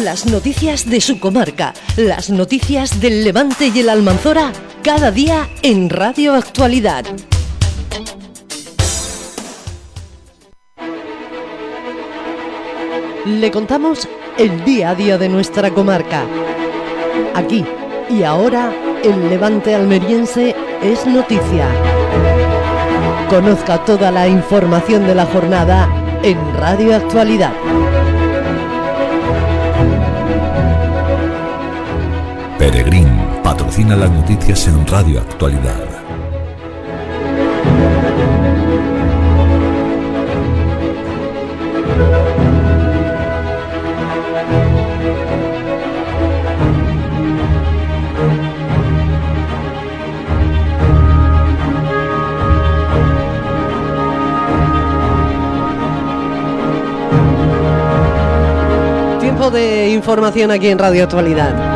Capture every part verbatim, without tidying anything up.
Las noticias de su comarca, las noticias del Levante y el Almanzora, cada día en Radio Actualidad. Le contamos el día a día de nuestra comarca. Aquí y ahora, el Levante almeriense es noticia. Conozca toda la información de la jornada en Radio Actualidad. Peregrín patrocina las noticias en Radio Actualidad. Tiempo de información aquí en Radio Actualidad.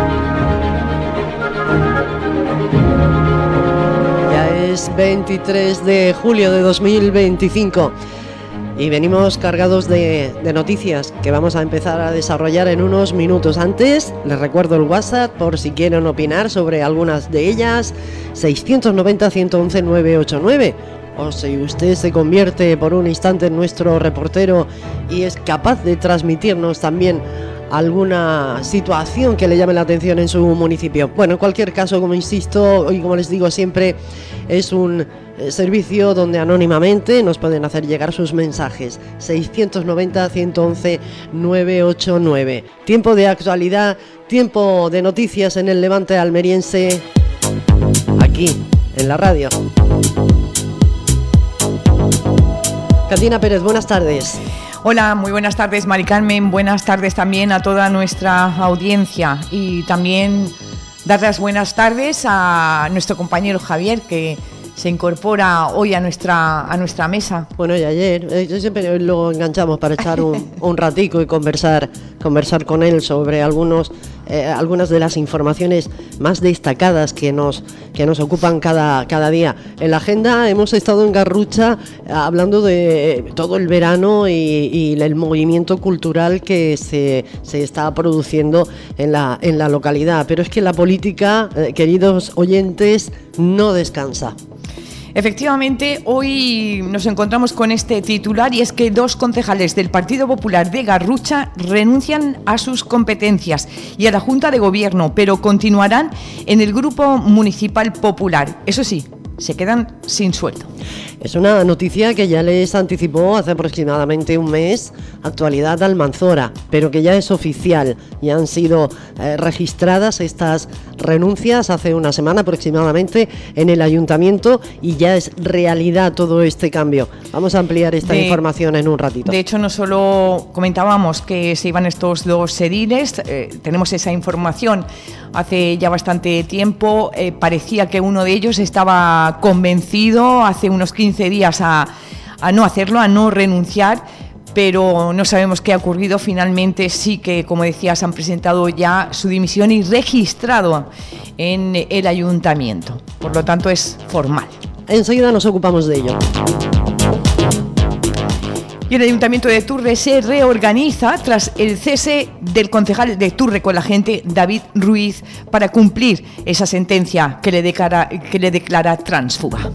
veintitrés de julio de dos mil veinticinco y venimos cargados de, de noticias que vamos a empezar a desarrollar en unos minutos. Antes les recuerdo el WhatsApp por si quieren opinar sobre algunas de ellas: seiscientos noventa, ciento once, novecientos ochenta y nueve. O si usted se convierte por un instante en nuestro reportero y es capaz de transmitirnos también alguna situación que le llame la atención en su municipio. Bueno, en cualquier caso, como insisto y como les digo siempre, es un eh, servicio donde anónimamente nos pueden hacer llegar sus mensajes. seiscientos noventa, ciento once, novecientos ochenta y nueve. Tiempo de actualidad, tiempo de noticias en el Levante almeriense, aquí en la radio. Catina Pérez, buenas tardes. Hola, muy buenas tardes, Mari Carmen. Buenas tardes también a toda nuestra audiencia y también dar las buenas tardes a nuestro compañero Javier, que se incorpora hoy a nuestra a nuestra mesa. Bueno, y ayer, eh, yo siempre lo enganchamos para echar un, un ratico y conversar conversar con él sobre algunos eh, algunas de las informaciones más destacadas que nos que nos ocupan cada cada día. En la agenda hemos estado en Garrucha eh, hablando de todo el verano y, y el movimiento cultural que se, se está produciendo en la en la localidad, pero es que la política, eh, queridos oyentes, no descansa. Efectivamente, hoy nos encontramos con este titular y es que dos concejales del Partido Popular de Garrucha renuncian a sus competencias y a la Junta de Gobierno, pero continuarán en el Grupo Municipal Popular. Eso sí, se quedan sin sueldo. Es una noticia que ya les anticipó hace aproximadamente un mes Actualidad Almanzora, pero que ya es oficial. Ya han sido eh, registradas estas renuncias hace una semana aproximadamente en el ayuntamiento y ya es realidad todo este cambio. Vamos a ampliar esta de, información en un ratito. De hecho, no solo comentábamos que se iban estos dos ediles, eh, tenemos esa información hace ya bastante tiempo. Eh, parecía que uno de ellos estaba convencido hace unos quince días a, a no hacerlo, a no renunciar, pero no sabemos qué ha ocurrido. Finalmente sí que, como decías, han presentado ya su dimisión y registrado en el ayuntamiento. Por lo tanto, es formal. Enseguida nos ocupamos de ello. Y el Ayuntamiento de Turre se reorganiza tras el cese del concejal de Turre con la gente, David Ruiz, para cumplir esa sentencia que le declara, que le declara tránsfuga.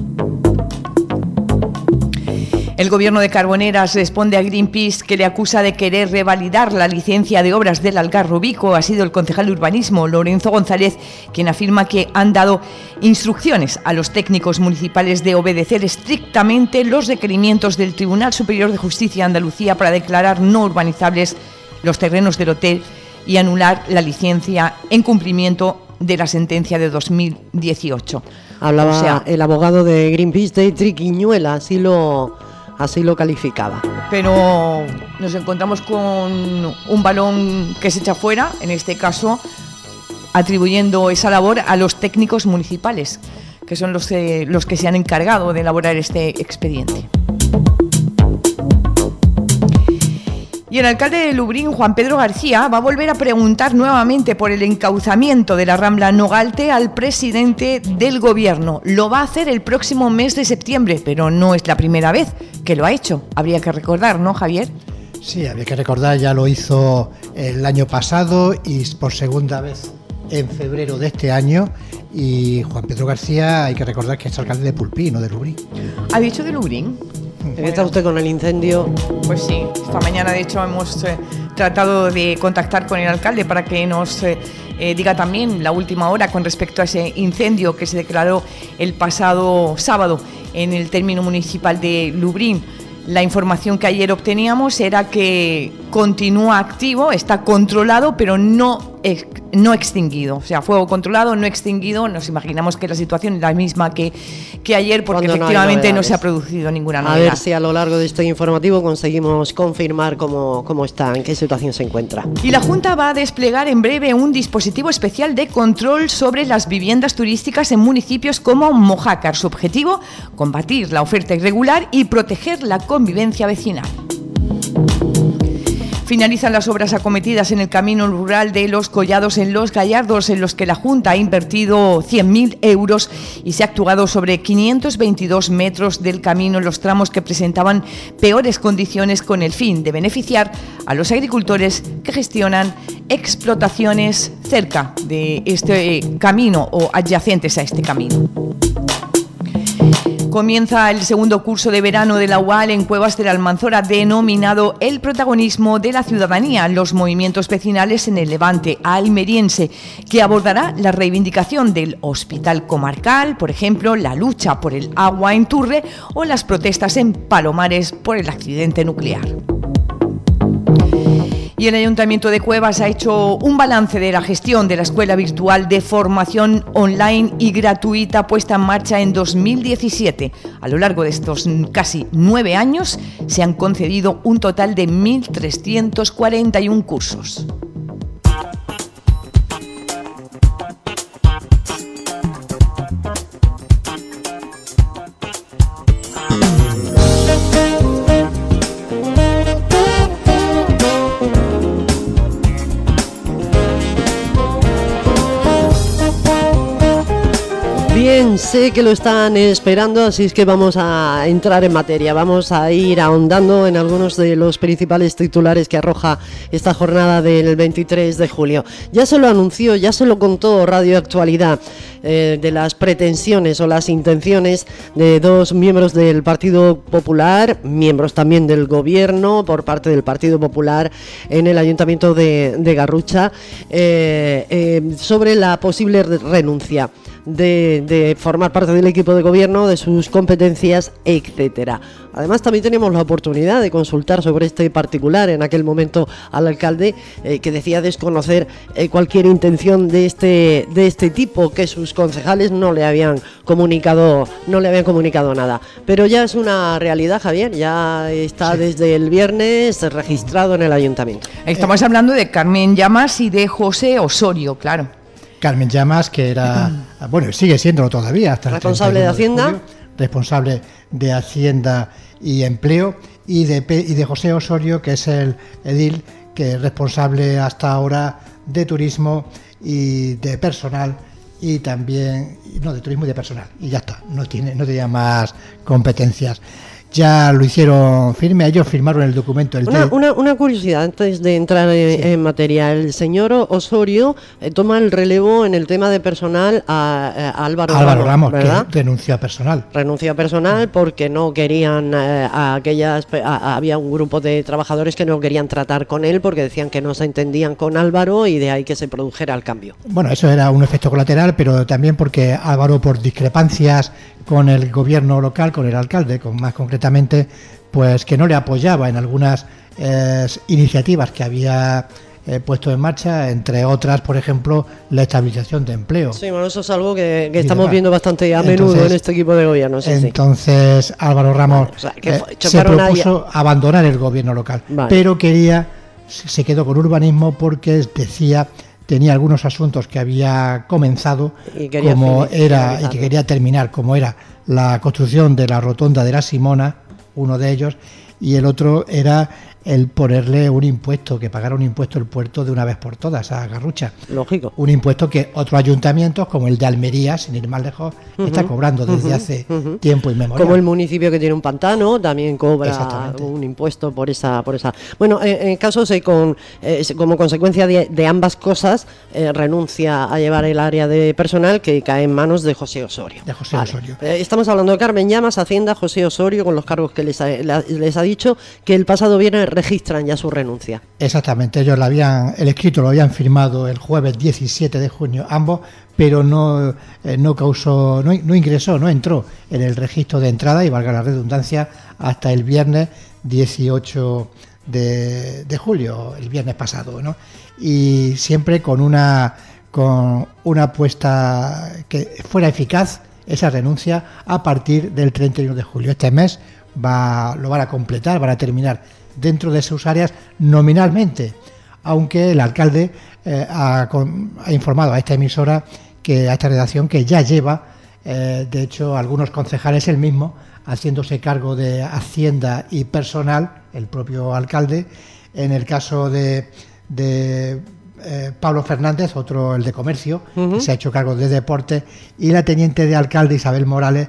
El gobierno de Carboneras responde a Greenpeace, que le acusa de querer revalidar la licencia de obras del Algarrobico. Ha sido el concejal de urbanismo, Lorenzo González, quien afirma que han dado instrucciones a los técnicos municipales de obedecer estrictamente los requerimientos del Tribunal Superior de Justicia de Andalucía para declarar no urbanizables los terrenos del hotel y anular la licencia en cumplimiento de la sentencia de dos mil dieciocho. Hablaba o sea, el abogado de Greenpeace, de Triquiñuela, así lo... Así lo calificaba. Pero nos encontramos con un balón que se echa fuera, en este caso atribuyendo esa labor a los técnicos municipales, que son los, eh, los que se han encargado de elaborar este expediente. Y el alcalde de Lubrín, Juan Pedro García, va a volver a preguntar nuevamente por el encauzamiento de la Rambla Nogalte al presidente del gobierno. Lo va a hacer el próximo mes de septiembre, pero no es la primera vez que lo ha hecho. Habría que recordar, ¿no, Javier? Sí, había que recordar, ya lo hizo el año pasado y por segunda vez en febrero de este año. Y Juan Pedro García, hay que recordar que es alcalde de Pulpí, no de Lubrín. ¿Ha dicho de Lubrín? Bueno, ¿está usted con el incendio? Pues sí, esta mañana de hecho hemos eh, tratado de contactar con el alcalde para que nos eh, eh, diga también la última hora con respecto a ese incendio que se declaró el pasado sábado en el término municipal de Lubrín. La información que ayer obteníamos era que continúa activo, está controlado, pero no, ex, no extinguido. O sea, fuego controlado, no extinguido. Nos imaginamos que la situación es la misma que, que ayer, porque Cuando efectivamente no, no se ha producido ninguna novedad. A ver si a lo largo de este informativo conseguimos confirmar cómo, cómo está, en qué situación se encuentra. Y la Junta va a desplegar en breve un dispositivo especial de control sobre las viviendas turísticas en municipios como Mojácar. Su objetivo, combatir la oferta irregular y proteger la convivencia vecinal. Finalizan las obras acometidas en el camino rural de Los Collados en Los Gallardos, en los que la Junta ha invertido cien mil euros y se ha actuado sobre quinientos veintidós metros del camino en los tramos que presentaban peores condiciones, con el fin de beneficiar a los agricultores que gestionan explotaciones cerca de este camino o adyacentes a este camino. Comienza el segundo curso de verano de la U A L en Cuevas de la Almanzora, denominado El protagonismo de la ciudadanía, los movimientos vecinales en el Levante almeriense, que abordará la reivindicación del hospital comarcal, por ejemplo, la lucha por el agua en Turre o las protestas en Palomares por el accidente nuclear. Y el Ayuntamiento de Cuevas ha hecho un balance de la gestión de la Escuela Virtual de Formación Online y Gratuita puesta en marcha en dos mil diecisiete. A lo largo de estos casi nueve años se han concedido un total de mil trescientos cuarenta y uno cursos. Bien, sé que lo están esperando, así es que vamos a entrar en materia, vamos a ir ahondando en algunos de los principales titulares que arroja esta jornada del veintitrés de julio. Ya se lo anunció, ya se lo contó Radio Actualidad, eh, de las pretensiones o las intenciones de dos miembros del Partido Popular, miembros también del Gobierno por parte del Partido Popular en el Ayuntamiento de, de Garrucha, eh, eh, sobre la posible renuncia De, de formar parte del equipo de gobierno, de sus competencias, etcétera. Además, también tenemos la oportunidad de consultar sobre este particular en aquel momento al alcalde, eh, que decía desconocer eh, cualquier intención de este de este tipo, que sus concejales no le habían comunicado no le habían comunicado nada. Pero ya es una realidad, Javier, ya está sí. Desde el viernes registrado en el ayuntamiento. Estamos eh. hablando de Carmen Llamas y de José Osorio, claro. Carmen Llamas, que era, bueno, sigue siéndolo todavía, hasta el responsable de Hacienda, de julio, responsable de Hacienda y Empleo, y de, y de José Osorio, que es el edil, que es responsable hasta ahora de turismo y de personal, y también, no, de turismo y de personal, y ya está, no tiene, no tenía más competencias. Ya lo hicieron firme, ellos firmaron el documento. El una, una, una curiosidad antes de entrar en, sí. en materia. El señor Osorio eh, toma el relevo en el tema de personal a, a Álvaro, Álvaro Ramos, Ramos, ¿verdad? Que renunció a personal. Renunció a personal porque no querían, eh, a aquellas, a, había un grupo de trabajadores que no querían tratar con él porque decían que no se entendían con Álvaro, y de ahí que se produjera el cambio. Bueno, eso era un efecto colateral, pero también porque Álvaro, por discrepancias con el gobierno local, con el alcalde, con más concretamente, pues que no le apoyaba en algunas eh, iniciativas que había eh, puesto en marcha, entre otras, por ejemplo, la estabilización de empleo. Sí, bueno, eso es algo que, que estamos viendo bastante a menudo entonces, en este equipo de gobierno. Sí, entonces, sí. Álvaro Ramos vale, o sea, que eh, se propuso a... abandonar el gobierno local, vale. Pero quería, se quedó con urbanismo porque decía... tenía algunos asuntos que había comenzado y como era y que quería terminar, como era la construcción de la rotonda de la Simona, uno de ellos, y el otro era el ponerle un impuesto, que pagara un impuesto el puerto de una vez por todas a Garrucha. Lógico. Un impuesto que otros ayuntamientos, como el de Almería, sin ir más lejos, uh-huh, está cobrando desde uh-huh, hace uh-huh. tiempo inmemorial. Como el municipio que tiene un pantano, también cobra un impuesto por esa... por esa. Bueno, en, en caso de con, eh, como consecuencia de, de ambas cosas, eh, renuncia a llevar el área de personal que cae en manos de José Osorio. De José vale. Osorio. Eh, estamos hablando de Carmen Llamas, Hacienda, José Osorio, con los cargos que les ha, les ha dicho, que el pasado viernes registran ya su renuncia. Exactamente, ellos la habían, el escrito lo habían firmado el jueves diecisiete de junio, ambos, pero no, eh, no causó, no, no ingresó, no entró en el registro de entrada, y valga la redundancia, hasta el viernes dieciocho de, de julio, el viernes pasado, ¿no? Y siempre con una, con una apuesta que fuera eficaz esa renuncia a partir del treinta y uno de julio. Este mes va, lo van a completar, van a terminar dentro de sus áreas nominalmente, aunque el alcalde eh, ha, ha informado a esta emisora, que a esta redacción, que ya lleva, eh, de hecho, algunos concejales él mismo, haciéndose cargo de Hacienda y personal, el propio alcalde. En el caso de, de eh, Pablo Fernández, otro, el de Comercio, uh-huh, se ha hecho cargo de Deporte, y la teniente de alcalde, Isabel Morales,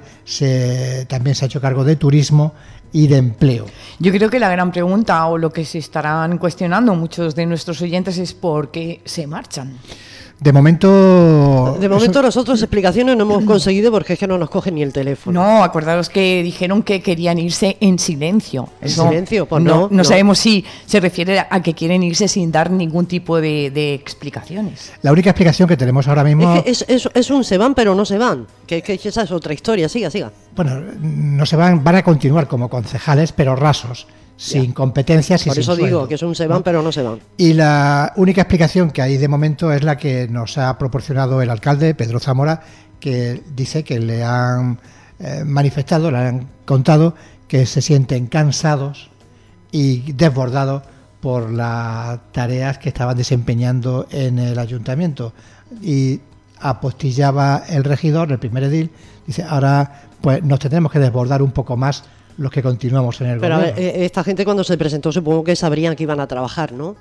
se, también se ha hecho cargo de Turismo y de Empleo. Yo creo que la gran pregunta, o lo que se estarán cuestionando muchos de nuestros oyentes, es por qué se marchan. De momento... De momento eso... nosotros explicaciones no hemos conseguido, porque es que no nos cogen ni el teléfono. No, acordaros que dijeron que querían irse en silencio. ¿En Eso, silencio? Pues no, no, no, no no sabemos si se refiere a que quieren irse sin dar ningún tipo de, de explicaciones. La única explicación que tenemos ahora mismo... Es, que es, es, es un se van pero no se van, que, que esa es otra historia, siga, siga. Bueno, no se van, van a continuar como concejales, pero rasos, sin competencias y Por sin eso sueldo, digo que es un se van, ¿no? Pero no se van. Y la única explicación que hay de momento es la que nos ha proporcionado el alcalde, Pedro Zamora, que dice que le han eh, manifestado, le han contado que se sienten cansados y desbordados por las tareas que estaban desempeñando en el ayuntamiento. Y apostillaba el regidor, el primer edil, dice, ahora pues nos tendremos que desbordar un poco más los que continuamos en el Pero gobierno. Pero esta gente, cuando se presentó, supongo que sabrían que iban a trabajar, ¿no?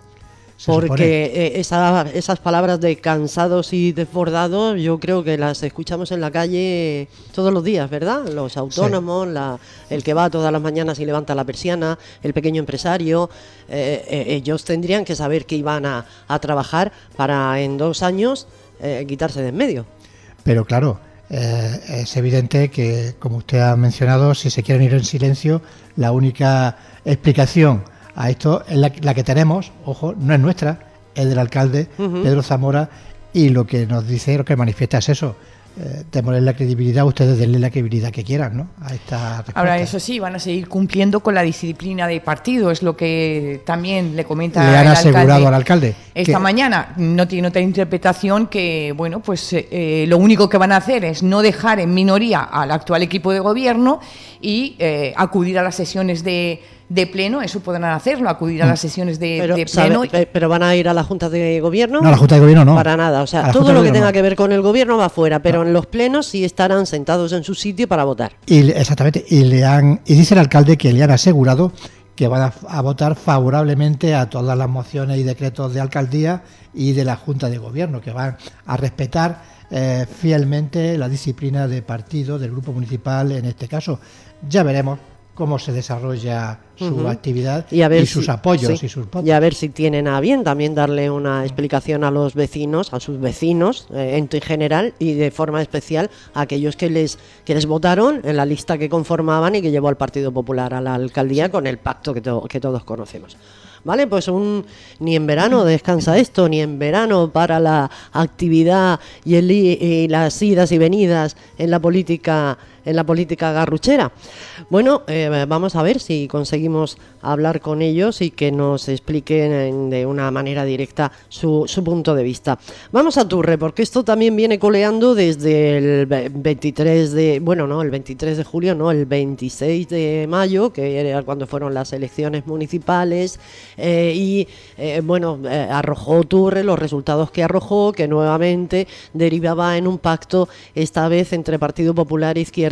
Porque eh, esa, esas palabras de cansados y desbordados, yo creo que las escuchamos en la calle todos los días, ¿verdad? Los autónomos, sí. la, el que va todas las mañanas y levanta la persiana, el pequeño empresario, eh, eh, ellos tendrían que saber que iban a, a trabajar para en dos años eh, quitarse de en medio. Pero claro, eh, es evidente que, como usted ha mencionado, si se quieren ir en silencio, la única explicación a esto es la, la que tenemos, ojo, no es nuestra, es del alcalde uh-huh. Pedro Zamora, y lo que nos dice, lo que manifiesta es eso. Eh, démosle la credibilidad, ustedes denle la credibilidad que quieran, ¿no? A esta respuesta. Ahora, eso sí, van a seguir cumpliendo con la disciplina de partido, es lo que también le comenta le han el asegurado alcalde al alcalde esta que... mañana. No tiene otra interpretación que, bueno, pues eh, lo único que van a hacer es no dejar en minoría al actual equipo de gobierno y eh, acudir a las sesiones de de pleno, eso podrán hacerlo, acudir a las sesiones de, pero, de pleno. Sabe, pero van a ir a la Junta de Gobierno. No, a la Junta de Gobierno no. Para nada, o sea, todo lo que tenga no. que ver con el Gobierno va fuera, pero no. en los plenos sí estarán sentados en su sitio para votar. Y exactamente, y le han y dice el alcalde que le han asegurado que van a, a votar favorablemente a todas las mociones y decretos de alcaldía y de la Junta de Gobierno, que van a respetar eh, fielmente la disciplina de partido del grupo municipal en este caso. Ya veremos cómo se desarrolla su uh-huh. actividad y, a ver y sus si, apoyos sí, y sus votos. Y a ver si tienen a bien también darle una explicación a los vecinos, a sus vecinos eh, en general y de forma especial a aquellos que les que les votaron en la lista que conformaban y que llevó al Partido Popular a la alcaldía con el pacto que, to- que todos conocemos. Vale, pues un, ni en verano descansa esto, ni en verano para la actividad y, el, y las idas y venidas en la política en la política garruchera. Bueno, eh, vamos a ver si conseguimos hablar con ellos y que nos expliquen de una manera directa su, su punto de vista. Vamos a Turre, porque esto también viene coleando desde el veintitrés de, bueno, no, el veintitrés de julio, no, el veintiséis de mayo, que era cuando fueron las elecciones municipales, eh, y eh, bueno, eh, arrojó Turre los resultados que arrojó, que nuevamente derivaba en un pacto, esta vez entre Partido Popular e Izquierda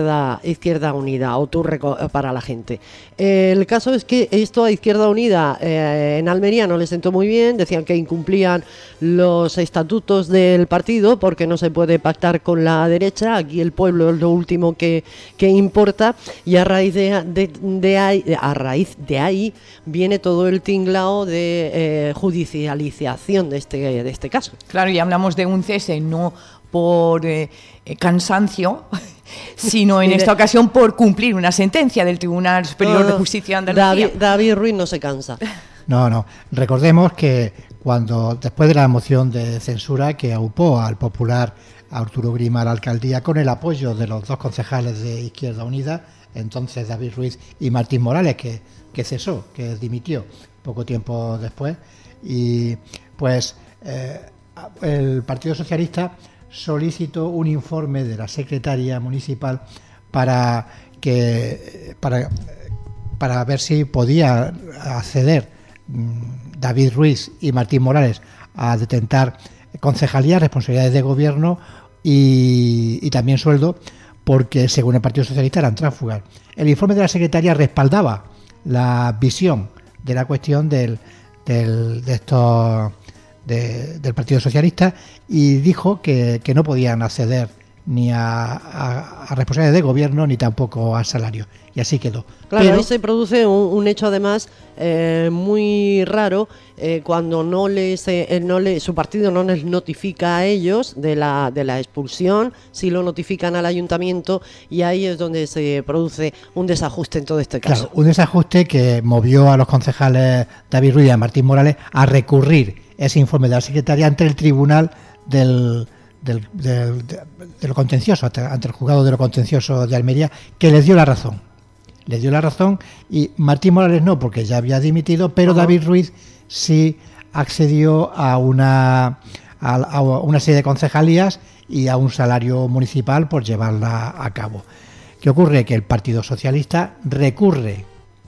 Izquierda, Izquierda Unida o Turre para la gente. Eh, el caso es que esto a Izquierda Unida eh, en Almería no les sentó muy bien, decían que incumplían los estatutos del partido porque no se puede pactar con la derecha, aquí el pueblo es lo último que, que importa, y a raíz de, de, de ahí, a raíz de ahí viene todo el tinglao de eh, judicialización de este, de este caso. Claro, y hablamos de un cese no por eh, cansancio, sino en esta ocasión por cumplir una sentencia del Tribunal Superior no, no, de Justicia de Andalucía. David, David Ruiz no se cansa. No, no. Recordemos que cuando, después de la moción de censura que aupó al popular Arturo Grima a la alcaldía con el apoyo de los dos concejales de Izquierda Unida, entonces David Ruiz y Martín Morales, que, que cesó, que dimitió poco tiempo después, y pues eh, el Partido Socialista solicitó un informe de la secretaria municipal para que para, para ver si podía acceder David Ruiz y Martín Morales a detentar concejalías, responsabilidades de gobierno y, y también sueldo, porque según el Partido Socialista eran tránsfugas. El informe de la secretaria respaldaba la visión de la cuestión del, del, de estos De, del Partido Socialista, y dijo que, que no podían acceder ni a, a, a responsabilidades de gobierno ni tampoco a salario, y así quedó. Claro, Pero, ahí se produce un, un hecho además eh, muy raro eh, cuando no les, eh, no le, su partido no les notifica a ellos de la, de la expulsión, sí lo notifican al ayuntamiento, y ahí es donde se produce un desajuste en todo este caso. Claro, un desajuste que movió a los concejales David Ruiz y a Martín Morales a recurrir ese informe de la secretaria ante el tribunal del, del, del, de, de lo contencioso, ante el juzgado de lo contencioso de Almería, que les dio la razón. Les dio la razón, y Martín Morales no, porque ya había dimitido, pero uh-huh. David Ruiz sí accedió a una, a, a una serie de concejalías y a un salario municipal por llevarla a cabo. ¿Qué ocurre? Que el Partido Socialista recurre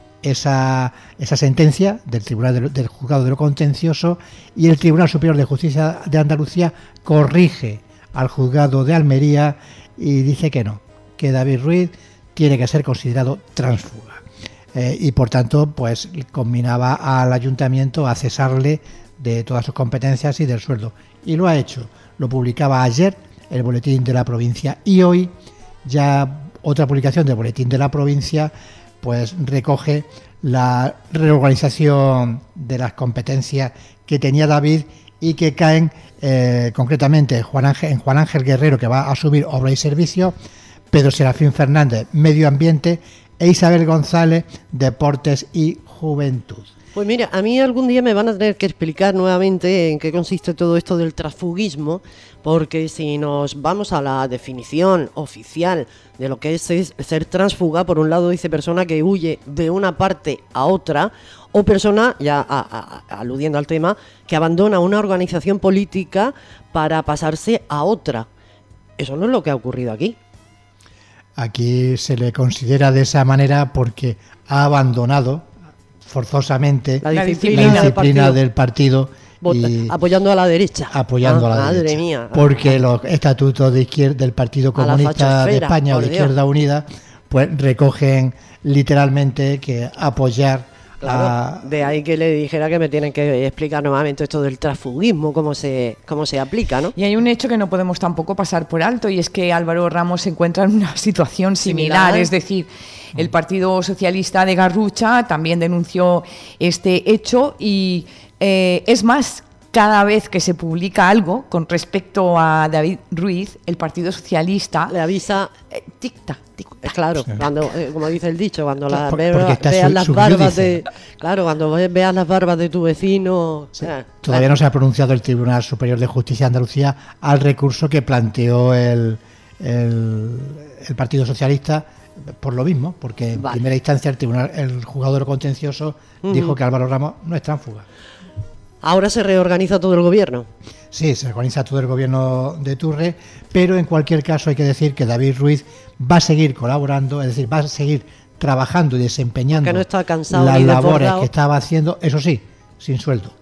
Esa, esa sentencia del Tribunal de, del Juzgado de lo Contencioso, y el Tribunal Superior de Justicia de Andalucía corrige al Juzgado de Almería y dice que no, que David Ruiz tiene que ser considerado tránsfuga, eh, y por tanto pues combinaba al ayuntamiento a cesarle de todas sus competencias y del sueldo, y lo ha hecho. Lo publicaba ayer el Boletín de la Provincia, y hoy ya otra publicación del Boletín de la Provincia pues recoge la reorganización de las competencias que tenía David y que caen eh, concretamente Juan Ángel, en Juan Ángel Guerrero, que va a asumir obra y servicios, Pedro Serafín Fernández, Medio Ambiente, e Isabel González, Deportes y Juventud. Pues mira, a mí algún día me van a tener que explicar nuevamente en qué consiste todo esto del transfugismo, porque si nos vamos a la definición oficial de lo que es, es ser transfuga, por un lado dice persona que huye de una parte a otra, o persona, ya a, a, aludiendo al tema, que abandona una organización política para pasarse a otra. Eso no es lo que ha ocurrido aquí. Aquí se le considera de esa manera porque ha abandonado forzosamente la disciplina, la disciplina del del partido, y apoyando a la derecha. Apoyando ah, a la madre derecha. Mía. Porque los estatutos de izquierda, del Partido Comunista de España o de Izquierda Unida, pues recogen literalmente que apoyar. Claro, a... de ahí que le dijera que me tienen que explicar nuevamente esto del transfugismo, cómo se, cómo se aplica, ¿no? Y hay un hecho que no podemos tampoco pasar por alto, y es que Álvaro Ramos se encuentra en una situación similar, similar. Es decir, el Partido Socialista de Garrucha también denunció este hecho, y eh, es más, cada vez que se publica algo con respecto a David Ruiz, el Partido Socialista le avisa eh, tic-tac, tic-tac. Claro, cuando, eh, como dice el dicho, cuando la, Por, veas, veas su, las barbas de, claro, cuando veas las barbas de tu vecino. Sí. Eh, Todavía eh. no se ha pronunciado el Tribunal Superior de Justicia de Andalucía al recurso que planteó el, el, el Partido Socialista por lo mismo, porque en vale. primera instancia el Tribunal, el Juzgado de lo Contencioso uh-huh. dijo que Álvaro Ramos no es tránsfuga. Ahora se reorganiza todo el gobierno. Sí, se organiza todo el gobierno de Turre, pero en cualquier caso hay que decir que David Ruiz va a seguir colaborando, es decir, va a seguir trabajando y desempeñando no está cansado las ni labores desbordado. que estaba haciendo, eso sí, sin sueldo.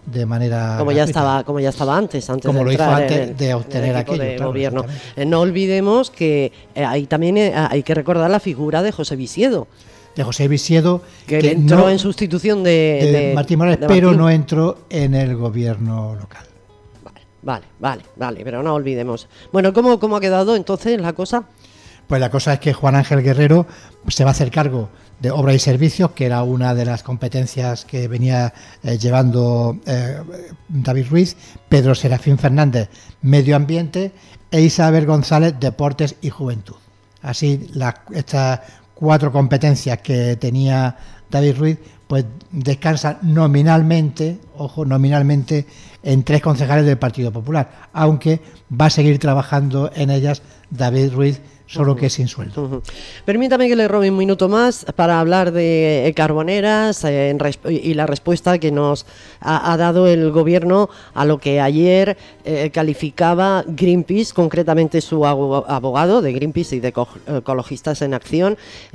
de manera como ya estaba como ya estaba antes antes como de lo hizo entrar antes en el, de obtener en el equipo aquello de claro, gobierno. Eh, no olvidemos que eh, ahí también eh, hay que recordar la figura de José Visiedo, de José Visiedo, que, que entró no, en sustitución de, de, de Martín Morales, de pero Martín. no entró en el gobierno local. Vale, vale, vale, vale, pero no olvidemos. Bueno, ¿cómo, cómo ha quedado entonces la cosa? Pues la cosa es que Juan Ángel Guerrero se va a hacer cargo de obras y servicios, que era una de las competencias que venía eh, llevando eh, David Ruiz, Pedro Serafín Fernández, medio ambiente, e Isabel González, deportes y juventud. Así, la, estas cuatro competencias que tenía David Ruiz, pues descansan nominalmente, ojo, nominalmente, en tres concejales del Partido Popular, aunque va a seguir trabajando en ellas David Ruiz, solo uh-huh. que sin sueldo. Uh-huh. Permítame que le robe un minuto más para hablar de Carboneras eh, en resp- y la respuesta que nos ha, ha dado el gobierno a lo que ayer eh, calificaba Greenpeace, concretamente su abogado de Greenpeace y de Co- Ecologistas en Acción,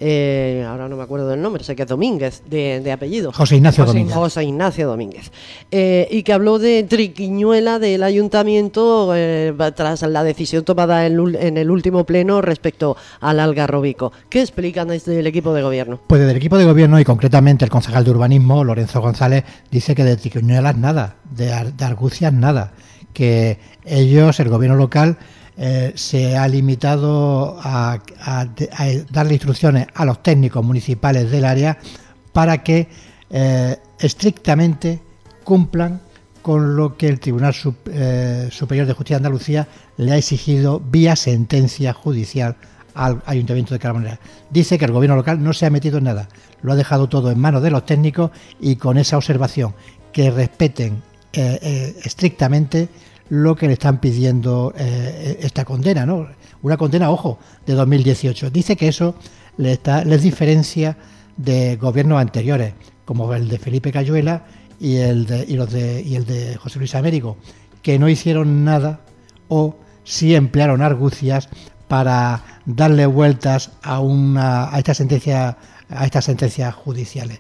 eh, ahora no me acuerdo del nombre, sé que es Domínguez, de, de apellido. José Ignacio José, Domínguez. José Ignacio Domínguez. Eh, y que habló de triquiñuela del ayuntamiento eh, tras la decisión tomada en, en el último pleno respecto respecto al Algarrobico. ¿Qué explican desde el equipo de gobierno? Pues desde el equipo de gobierno y concretamente el concejal de urbanismo, Lorenzo González, dice que de triquiñuelas nada, de, ar- de argucias nada, que ellos, el gobierno local, eh, se ha limitado a, a, a darle instrucciones a los técnicos municipales del área para que eh, estrictamente cumplan con lo que el Tribunal Sup- eh, Superior de Justicia de Andalucía le ha exigido vía sentencia judicial al Ayuntamiento de Carboneras. Dice que el gobierno local no se ha metido en nada, lo ha dejado todo en manos de los técnicos y con esa observación, que respeten eh, eh, estrictamente lo que le están pidiendo eh, esta condena, ¿no? Una condena, ojo, de dos mil dieciocho. Dice que eso les, está, les diferencia de gobiernos anteriores, como el de Felipe Cayuela y el de, y los de, y el de José Luis Américo, que no hicieron nada o sí emplearon argucias para darle vueltas a una a esta sentencia a estas sentencias judiciales.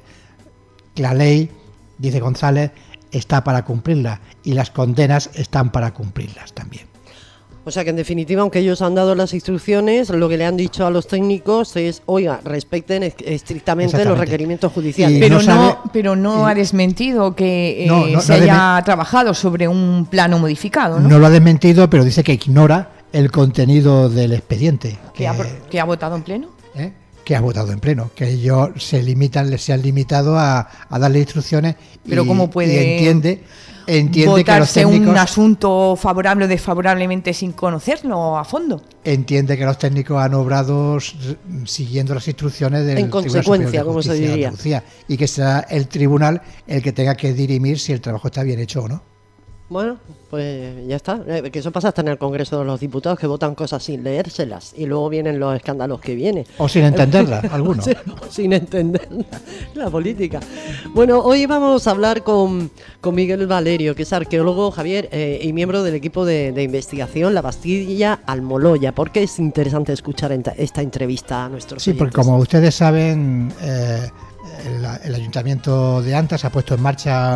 La ley, dice González, está para cumplirla y las condenas están para cumplirlas también. O sea que en definitiva, aunque ellos han dado las instrucciones, lo que le han dicho a los técnicos es, oiga, respeten estrictamente los requerimientos judiciales. Pero no, no, sabe, pero no y, ha desmentido que eh, no, no, se no haya desment- trabajado sobre un plano modificado, ¿no? No lo ha desmentido, pero dice que ignora el contenido del expediente. ¿Que, que, ha, que ha votado en pleno? ¿eh? Que ha votado en pleno, que ellos se limitan, se han limitado a, a darle instrucciones. Pero y, ¿cómo puede y entiende, entiende votarse que los técnicos, un asunto favorable o desfavorablemente sin conocerlo a fondo? Entiende que los técnicos han obrado siguiendo las instrucciones del en consecuencia, como se diría, Andalucía, y que será el tribunal el que tenga que dirimir si el trabajo está bien hecho o no. Bueno, pues ya está. Que eso pasa hasta en el Congreso de los Diputados, que votan cosas sin leérselas y luego vienen los escándalos que vienen. O sin entenderlas, algunos. O sin entender la política. Bueno, hoy vamos a hablar con, con Miguel Valerio, que es arqueólogo, Javier, eh, y miembro del equipo de, de investigación La Bastilla Almoloya. ¿Por qué es interesante escuchar enta, esta entrevista a nuestros Sí, oyentes? Porque como ustedes saben, eh, el, el Ayuntamiento de Antas ha puesto en marcha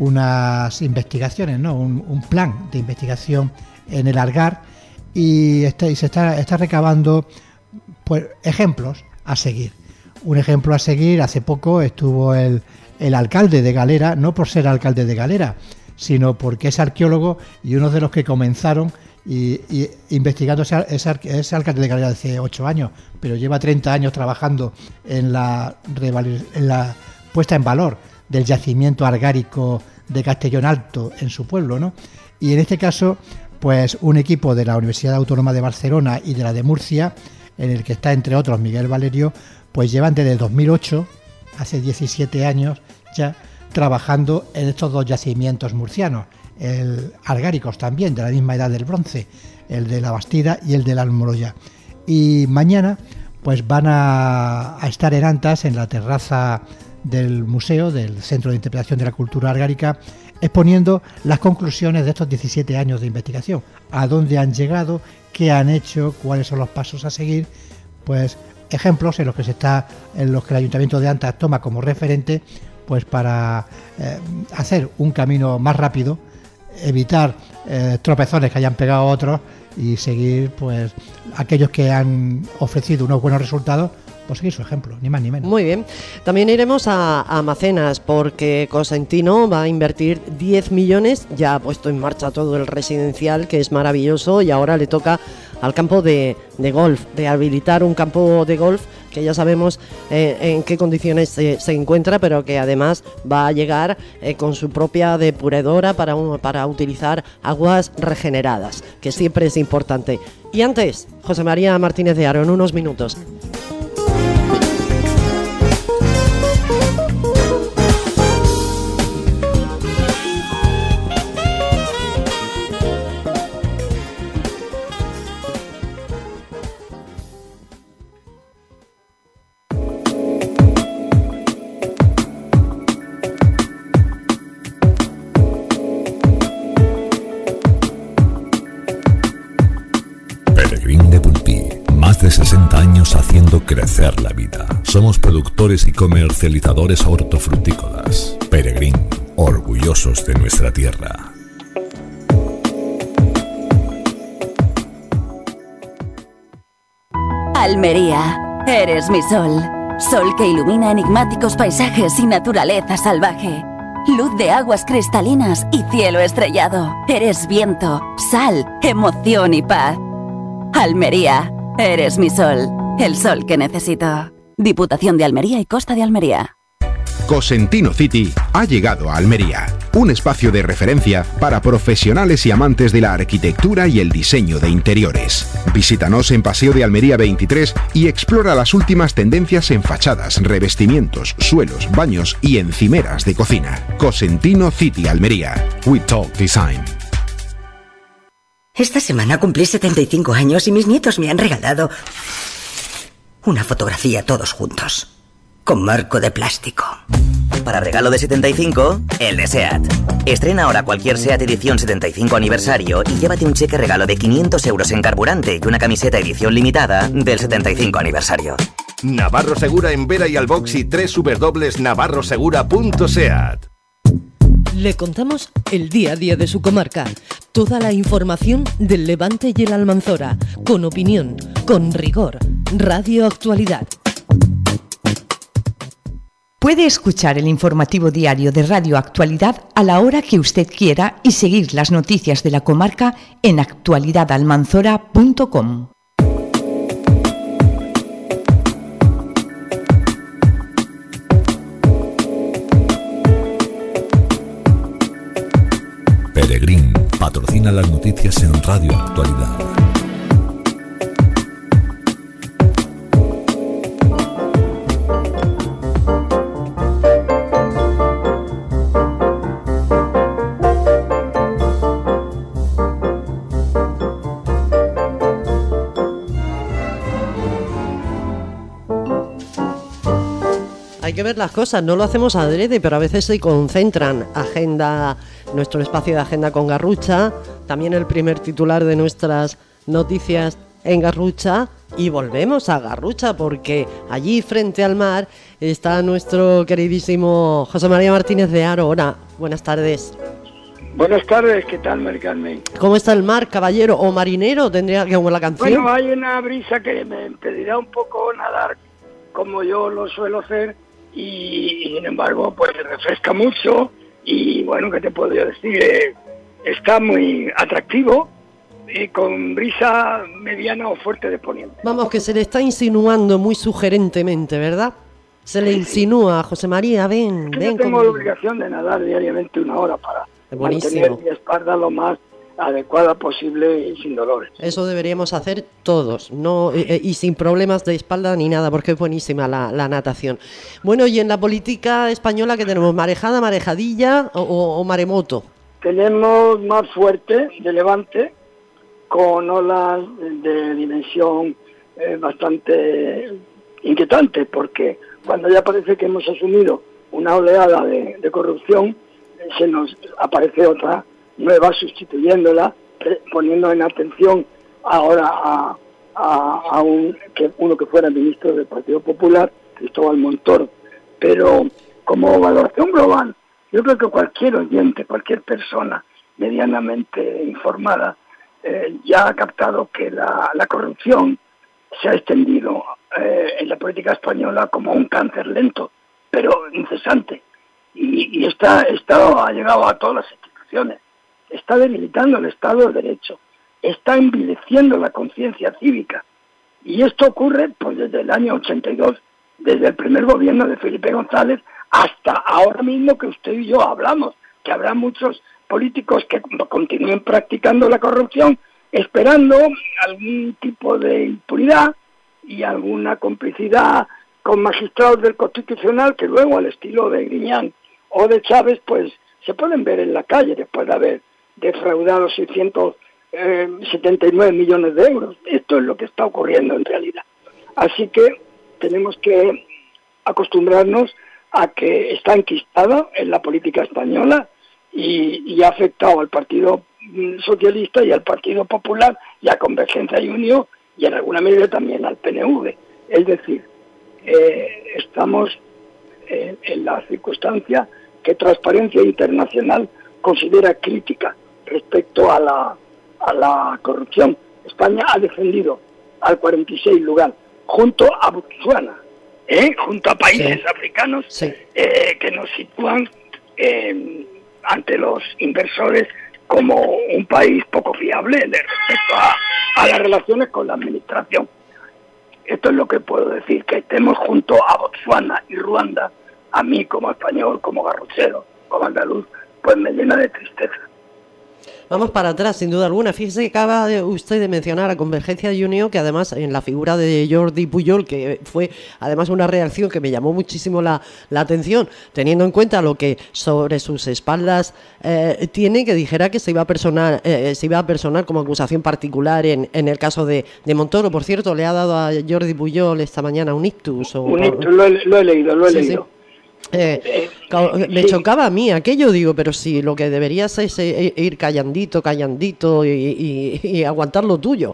unas investigaciones, ¿no? un, un plan de investigación en el Algar y, está, y se está, está recabando pues, ejemplos a seguir. Un ejemplo a seguir, hace poco estuvo el, el alcalde de Galera, no por ser alcalde de Galera, sino porque es arqueólogo y uno de los que comenzaron y, y investigando ese, ese, ese alcalde de Galera hace ocho años, pero lleva treinta años trabajando en la, en la puesta en valor del yacimiento argárico de Castellón Alto en su pueblo, ¿no? Y en este caso, pues un equipo de la Universidad Autónoma de Barcelona y de la de Murcia, en el que está entre otros Miguel Valerio, pues llevan desde el dos mil ocho, hace diecisiete años ya, trabajando en estos dos yacimientos murcianos, el argáricos también, de la misma edad del bronce, el de la Bastida y el de la Almoloya. Y mañana pues van a, a estar en Antas, en la terraza del museo, del Centro de Interpretación de la Cultura Argárica, exponiendo las conclusiones de estos diecisiete años de investigación, a dónde han llegado, qué han hecho, cuáles son los pasos a seguir, pues ejemplos en los que se está, en los que el Ayuntamiento de Antas toma como referente, pues para eh, hacer un camino más rápido, evitar eh, tropezones que hayan pegado otros y seguir, pues, aquellos que han ofrecido unos buenos resultados, pues seguir su ejemplo, ni más ni menos. Muy bien. También iremos a, a Macenas, porque Cosentino va a invertir diez millones, ya ha puesto en marcha todo el residencial, que es maravilloso, y ahora le toca al campo de, de golf, de habilitar un campo de golf que ya sabemos eh, en qué condiciones se, se encuentra, pero que además va a llegar eh, con su propia depuradora para, un, para utilizar aguas regeneradas, que siempre es importante. Y antes, José María Martínez de Haro, en unos minutos. De sesenta años haciendo crecer la vida. Somos productores y comercializadores hortofrutícolas. Peregrín, orgullosos de nuestra tierra. Almería, eres mi sol. Sol que ilumina enigmáticos paisajes y naturaleza salvaje. Luz de aguas cristalinas y cielo estrellado. Eres viento, sal, emoción y paz. Almería, eres mi sol, el sol que necesito. Diputación de Almería y Costa de Almería. Cosentino City ha llegado a Almería, un espacio de referencia para profesionales y amantes de la arquitectura y el diseño de interiores. Visítanos en Paseo de Almería veintitrés y explora las últimas tendencias en fachadas, revestimientos, suelos, baños y encimeras de cocina. Cosentino City Almería. We Talk Design. Esta semana cumplí setenta y cinco años y mis nietos me han regalado una fotografía todos juntos, con marco de plástico. Para regalo de setenta y cinco, el de SEAT. Estrena ahora cualquier SEAT edición setenta y cinco aniversario y llévate un cheque regalo de quinientos euros en carburante y una camiseta edición limitada del setenta y cinco aniversario. Navarro Segura en Vera y Albox y doble u doble u doble u punto navarro segura punto seat. Le contamos el día a día de su comarca, toda la información del Levante y el Almanzora, con opinión, con rigor. Radio Actualidad. Puede escuchar el informativo diario de Radio Actualidad a la hora que usted quiera y seguir las noticias de la comarca en actualidad almanzora punto com. Peregrín patrocina las noticias en Radio Actualidad. Hay que ver las cosas, no lo hacemos adrede, pero a veces se concentran. Agenda, nuestro espacio de agenda con Garrucha, también el primer titular de nuestras noticias en Garrucha, y volvemos a Garrucha porque allí frente al mar está nuestro queridísimo José María Martínez de Haro. Hola, buenas tardes. Buenas tardes, ¿qué tal, Mari Carmen? ¿Cómo está el mar, caballero o marinero? Tendría que como la canción. Bueno, hay una brisa que me impedirá un poco nadar como yo lo suelo hacer y, y sin embargo, pues refresca mucho y bueno, ¿qué te puedo decir? Eh, está muy atractivo y con brisa mediana o fuerte de poniente. Vamos, que se le está insinuando muy sugerentemente, ¿verdad? Se le insinúa a José María, ven, es que ven. yo tengo conmigo. la obligación de nadar diariamente una hora para Buenísimo. mantener mi espalda lo más adecuada posible y sin dolores. Eso deberíamos hacer todos, no y, y sin problemas de espalda ni nada, porque es buenísima la, la natación. Bueno, y en la política española, ¿qué tenemos? ¿Marejada, marejadilla o, o, o maremoto? Tenemos mar fuerte de levante, con olas de dimensión eh, bastante inquietante, porque cuando ya parece que hemos asumido una oleada de, de corrupción, eh, se nos aparece otra nueva sustituyéndola, eh, poniendo en atención ahora a, a, a un, que, uno que fuera ministro del Partido Popular, Cristóbal Montoro, pero como valoración global, yo creo que cualquier oyente, cualquier persona medianamente informada, eh, ya ha captado que la, la corrupción se ha extendido eh, en la política española como un cáncer lento, pero incesante. Y, y esta, esta ha llegado a todas las instituciones. Está debilitando el Estado de Derecho, está envileciendo la conciencia cívica. Y esto ocurre pues desde el año ochenta y dos, desde el primer gobierno de Felipe González, hasta ahora mismo que usted y yo hablamos, que habrá muchos políticos que continúen practicando la corrupción, esperando algún tipo de impunidad y alguna complicidad con magistrados del Constitucional que luego, al estilo de Griñán o de Chávez, pues se pueden ver en la calle después de haber defraudado seiscientos setenta y nueve millones de euros. Esto es lo que está ocurriendo en realidad. Así que tenemos que acostumbrarnos a que está enquistada en la política española y, y ha afectado al Partido Socialista y al Partido Popular y a Convergencia y Unión y en alguna medida también al P N V. Es decir, eh, estamos en, en la circunstancia que Transparencia Internacional considera crítica respecto a la, a la corrupción. España ha defendido al cuarenta y seis lugar, junto a Botsuana, ¿eh? junto a países sí. africanos sí. Eh, que nos sitúan eh, ante los inversores como un país poco fiable respecto a, a las relaciones con la administración. Esto es lo que puedo decir, que estemos junto a Botsuana y Ruanda, a mí como español, como garrochero, como andaluz, pues me llena de tristeza. Vamos para atrás, sin duda alguna. Fíjese que acaba de usted de mencionar a Convergencia y Unión, que además en la figura de Jordi Pujol, que fue además una reacción que me llamó muchísimo la, la atención, teniendo en cuenta lo que sobre sus espaldas eh, tiene, que dijera que se iba a personar, eh, se iba a personar como acusación particular en, en el caso de, de Montoro. Por cierto, le ha dado a Jordi Pujol esta mañana un ictus. O, un ictus, lo he, lo he leído, lo he sí, leído. Sí. Eh, eh, me sí. chocaba a mí aquello, digo, pero si lo que deberías es eh, ir callandito, callandito y, y, y aguantar lo tuyo.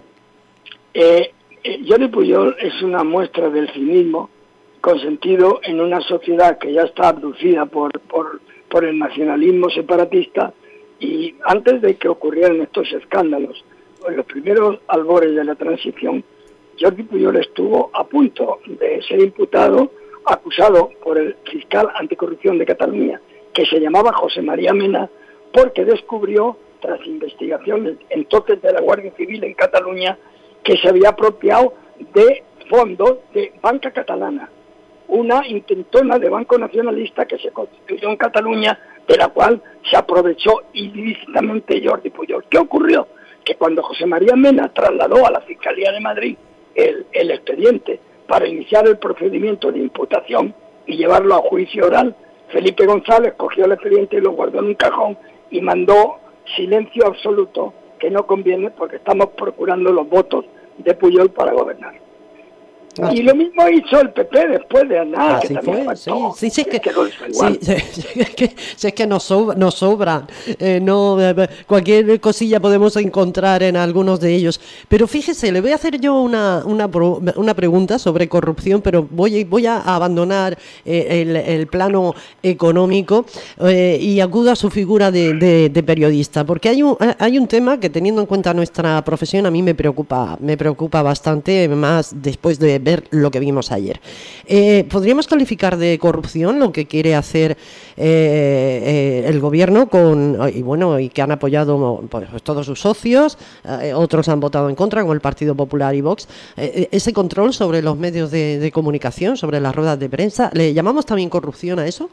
Eh, eh, Jordi Pujol es una muestra del cinismo consentido en una sociedad que ya está abducida por, por, por el nacionalismo separatista, y antes de que ocurrieran estos escándalos, en los primeros albores de la transición, Jordi Pujol estuvo a punto de ser imputado, acusado por el fiscal anticorrupción de Cataluña, que se llamaba José María Mena, porque descubrió, tras investigaciones entonces de la Guardia Civil en Cataluña, que se había apropiado de fondos de Banca Catalana, una intentona de banco nacionalista que se constituyó en Cataluña, de la cual se aprovechó ilícitamente Jordi Pujol. ¿Qué ocurrió? Que cuando José María Mena trasladó a la Fiscalía de Madrid el, el expediente para iniciar el procedimiento de imputación y llevarlo a juicio oral, Felipe González cogió el expediente y lo guardó en un cajón y mandó silencio absoluto, que no conviene porque estamos procurando los votos de Pujol para gobernar. Ah, y sí. Lo mismo hizo el P P después de Aznar, ah, que sí también fue, faltó, sí, sí, sí, que, que, que sí, sí, sí, es que, sí, es que nos, sobra, nos sobran, eh, no, eh, cualquier cosilla podemos encontrar en algunos de ellos. Pero fíjese, le voy a hacer yo una, una, una pregunta sobre corrupción, pero voy, voy a abandonar eh, el, el plano económico eh, y acudo a su figura de, de, de periodista, porque hay un, hay un tema que, teniendo en cuenta nuestra profesión, a mí me preocupa, me preocupa bastante, más después de ver lo que vimos ayer. Eh, ¿Podríamos calificar de corrupción lo que quiere hacer eh, eh, el gobierno con y bueno y que han apoyado pues, todos sus socios, eh, otros han votado en contra, como el Partido Popular y Vox? Eh, ese control sobre los medios de, de comunicación, sobre las ruedas de prensa, ¿le llamamos también corrupción a eso?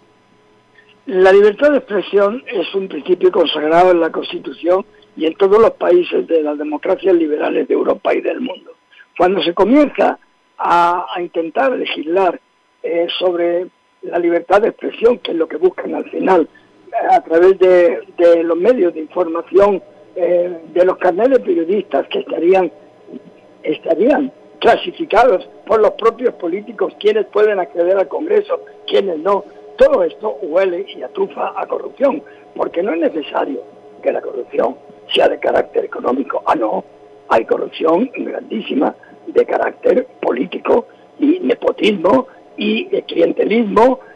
La libertad de expresión es un principio consagrado en la Constitución y en todos los países de las democracias liberales de Europa y del mundo. Cuando se comienza A, a intentar legislar eh, sobre la libertad de expresión, que es lo que buscan al final, a través de, de los medios de información, eh, de los carnets de periodistas que estarían, estarían clasificados por los propios políticos, quienes pueden acceder al Congreso, quienes no. Todo esto huele y atufa a corrupción, porque no es necesario que la corrupción sea de carácter económico. Ah, no, hay corrupción grandísima de carácter político y nepotismo y de clientelismo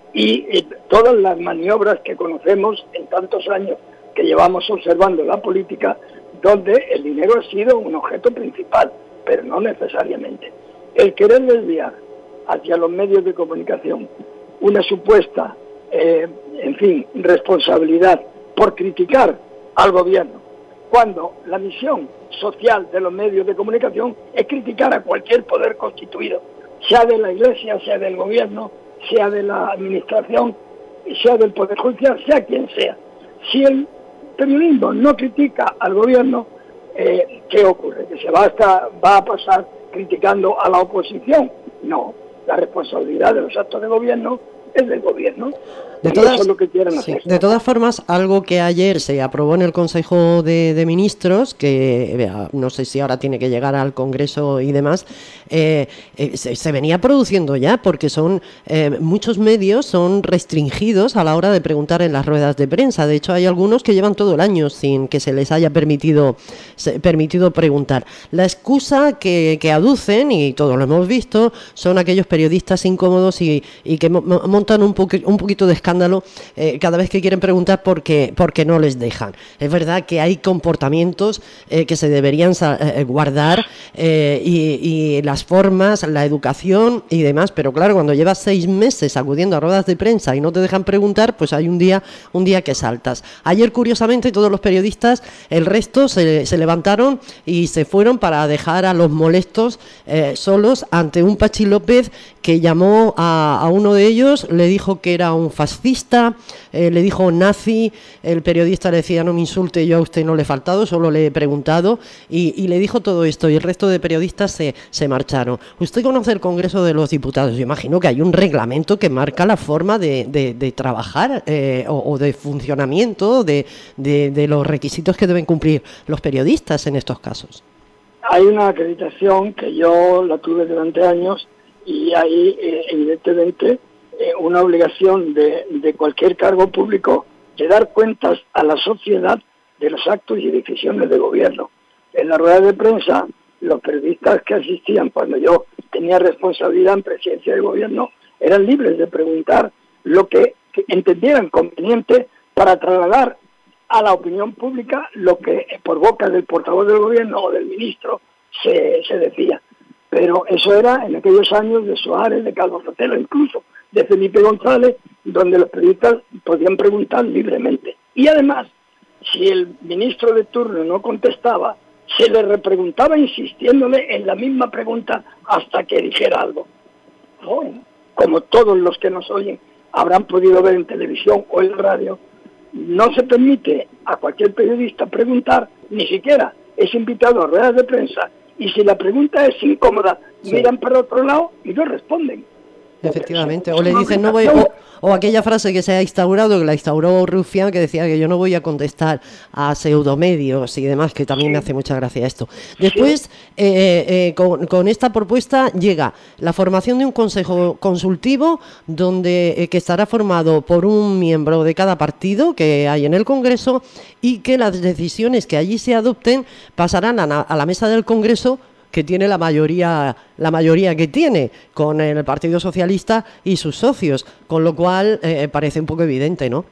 y eh, todas las maniobras que conocemos en tantos años que llevamos observando la política, donde el dinero ha sido un objeto principal, pero no necesariamente. El querer desviar hacia los medios de comunicación una supuesta, eh, en fin, responsabilidad por criticar al gobierno, cuando la misión social de los medios de comunicación es criticar a cualquier poder constituido, sea de la Iglesia, sea del gobierno, sea de la administración, sea del Poder Judicial, sea quien sea. Si el periodismo no critica al gobierno, eh, ¿qué ocurre? ¿Que se va a, estar, va a pasar criticando a la oposición? No, la responsabilidad de los actos de gobierno es del gobierno. De todas, eso es lo que quieren hacer. Sí, de todas formas, algo que ayer se aprobó en el Consejo de, de Ministros, que no sé si ahora tiene que llegar al Congreso y demás, eh, eh, se, se venía produciendo ya, porque son eh, muchos medios son restringidos a la hora de preguntar en las ruedas de prensa. De hecho, hay algunos que llevan todo el año sin que se les haya permitido se, permitido preguntar. La excusa que, que aducen, y todos lo hemos visto, son aquellos periodistas incómodos y, y que mo montan un, poqu un poquito de escándalo eh, cada vez que quieren preguntar porque, porque no les dejan. Es verdad que hay comportamientos eh, que se deberían eh, guardar eh, y, y las formas, la educación y demás, pero claro, cuando llevas seis meses acudiendo a ruedas de prensa y no te dejan preguntar, pues hay un día, un día que saltas. Ayer, curiosamente, todos los periodistas, el resto se, se levantaron y se fueron para dejar a los molestos eh, solos ante un Pachi López que llamó a, a uno de ellos, le dijo que era un fascista, eh, le dijo nazi, el periodista le decía no me insulte, yo a usted no le he faltado, solo le he preguntado, y, y le dijo todo esto, y el resto de periodistas se, se marcharon. Usted conoce el Congreso de los Diputados, yo imagino que hay un reglamento que marca la forma de, de, de trabajar eh, o, o de funcionamiento de, de, de los requisitos que deben cumplir los periodistas en estos casos. Hay una acreditación que yo la tuve durante años y hay eh, evidentemente eh, una obligación de, de cualquier cargo público de dar cuentas a la sociedad de los actos y decisiones de gobierno. En la rueda de prensa, los periodistas que asistían cuando yo tenía responsabilidad en presidencia de gobierno eran libres de preguntar lo que, que entendieran conveniente para trasladar a la opinión pública lo que por boca del portavoz del gobierno o del ministro se, se decía. Pero eso era en aquellos años de Suárez, de Calvo Sotelo, incluso de Felipe González, donde los periodistas podían preguntar libremente. Y además, si el ministro de turno no contestaba, se le repreguntaba insistiéndole en la misma pregunta hasta que dijera algo. Bueno, como todos los que nos oyen habrán podido ver en televisión o en radio, no se permite a cualquier periodista preguntar, ni siquiera es invitado a ruedas de prensa, y si la pregunta es incómoda, sí, miran para otro lado y no responden. Efectivamente, o le dicen no voy, o, o aquella frase que se ha instaurado, que la instauró Rufián, que decía que yo no voy a contestar a pseudomedios y demás, que también me hace mucha gracia esto. Después, eh, eh, con, con esta propuesta llega la formación de un consejo consultivo donde eh, que estará formado por un miembro de cada partido que hay en el Congreso, y que las decisiones que allí se adopten pasarán a, a la mesa del Congreso, que tiene la mayoría la mayoría que tiene, con el Partido Socialista y sus socios, con lo cual eh, parece un poco evidente, ¿no?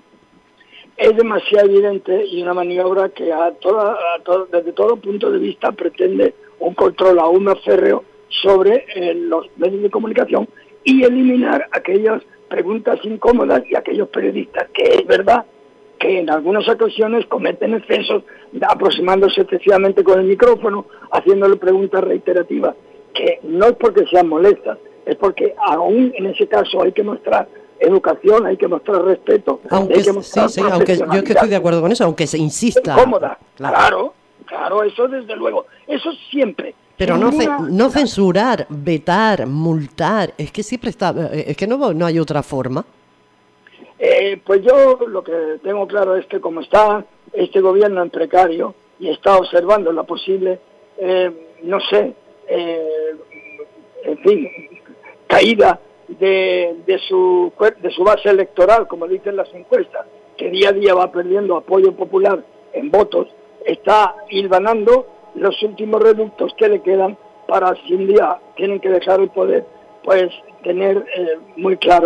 Es demasiado evidente y una maniobra que a toda, a todo, desde todo punto de vista pretende un control aún más férreo sobre eh, los medios de comunicación y eliminar aquellas preguntas incómodas y aquellos periodistas que es verdad que en algunas ocasiones cometen excesos aproximándose excesivamente con el micrófono, haciéndole preguntas reiterativas, que no es porque sean molestas, es porque aún en ese caso hay que mostrar educación, hay que mostrar respeto, aunque, hay que mostrar sí, sí, aunque yo es que estoy de acuerdo con eso, aunque se insista. Cómoda, claro, claro, claro, eso desde luego, eso siempre. Pero no, ce no censurar, vetar, multar, es que siempre está, es que no, no hay otra forma. Eh, pues yo lo que tengo claro es que como está este gobierno en precario y está observando la posible, eh, no sé, eh, en fin, caída de, de, su, de su base electoral, como dicen las encuestas, que día a día va perdiendo apoyo popular en votos, está hilvanando los últimos reductos que le quedan para si un día tienen que dejar el poder, pues tener eh, muy claro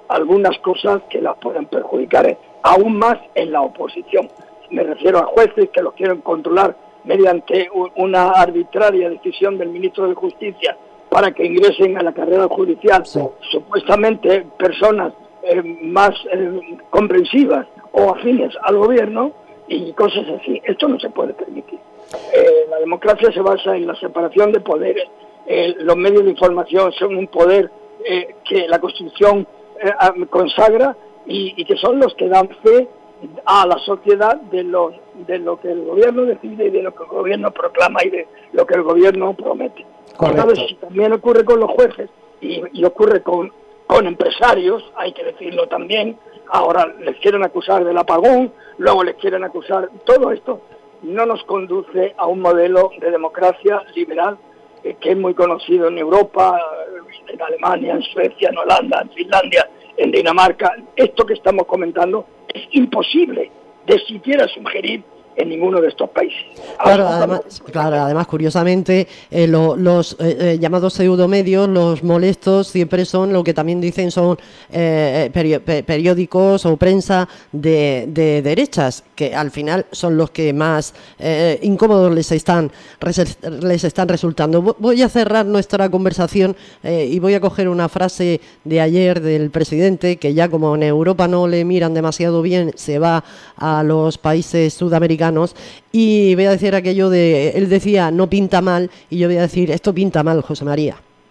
algunas cosas que las pueden perjudicar aún más en la oposición. Me refiero a jueces que los quieren controlar mediante una arbitraria decisión del ministro de Justicia para que ingresen a la carrera judicial, sí, supuestamente personas eh, más eh, comprensivas o afines al gobierno y cosas así. Esto no se puede permitir. Eh, la democracia se basa en la separación de poderes. Eh, los medios de información son un poder eh, que la Constitución eh, consagra y, y que son los que dan fe a la sociedad de lo, de lo que el gobierno decide y de lo que el gobierno proclama y de lo que el gobierno promete. ¿Sabes? Si también ocurre con los jueces y, y ocurre con, con empresarios, hay que decirlo también, ahora les quieren acusar del apagón, luego les quieren acusar, todo esto no nos conduce a un modelo de democracia liberal eh, que es muy conocido en Europa, en Alemania, en Suecia, en Holanda, en Finlandia, en Dinamarca. Esto que estamos comentando es imposible de siquiera sugerir en ninguno de estos países. Claro, además, claro, además curiosamente, eh, lo, los eh, eh, llamados pseudomedios, los molestos, siempre son lo que también dicen son eh, peri periódicos o prensa de, de derechas, que al final son los que más eh, incómodos les están, les están resultando. Voy a cerrar nuestra conversación eh, y voy a coger una frase de ayer del presidente, que ya como en Europa no le miran demasiado bien, se va a los países sudamericanos, y voy a decir aquello de, él decía no pinta mal, y yo voy a decir esto pinta mal, José María.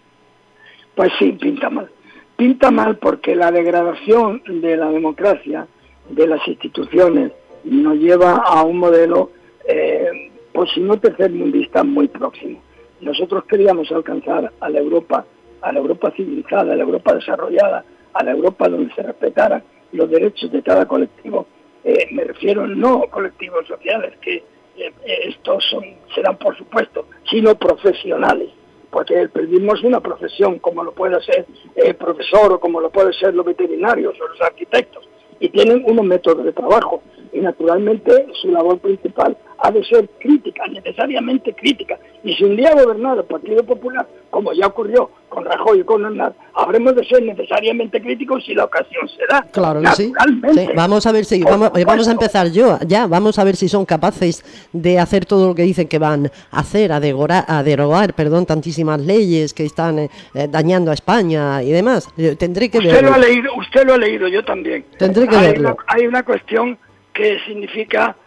Pues sí, pinta mal. Pinta mal porque la degradación de la democracia, de las instituciones, nos lleva a un modelo, eh, pues si no tercermundista, muy próximo. Nosotros queríamos alcanzar a la Europa, a la Europa civilizada, a la Europa desarrollada, a la Europa donde se respetaran los derechos de cada colectivo. Eh, me refiero no a colectivos sociales, que eh, estos son, serán por supuesto, sino profesionales, porque el periodismo es una profesión, como lo puede ser el profesor o como lo pueden ser los veterinarios o los arquitectos, y tienen unos métodos de trabajo, y naturalmente su labor principal ha de ser crítica, necesariamente crítica, y si un día gobernado el Partido Popular, como ya ocurrió con Rajoy y con Aznar, habremos de ser necesariamente críticos si la ocasión se da. Claro que sí. sí. Vamos a ver si vamos, vamos a empezar yo ya, vamos a ver si son capaces de hacer todo lo que dicen que van a hacer, a derogar, a derogar, perdón, tantísimas leyes que están eh, dañando a España y demás. Yo tendré que usted verlo. Lo ha leído, usted lo ha leído, yo también. Tendré que hay verlo. Una, hay una cuestión que significa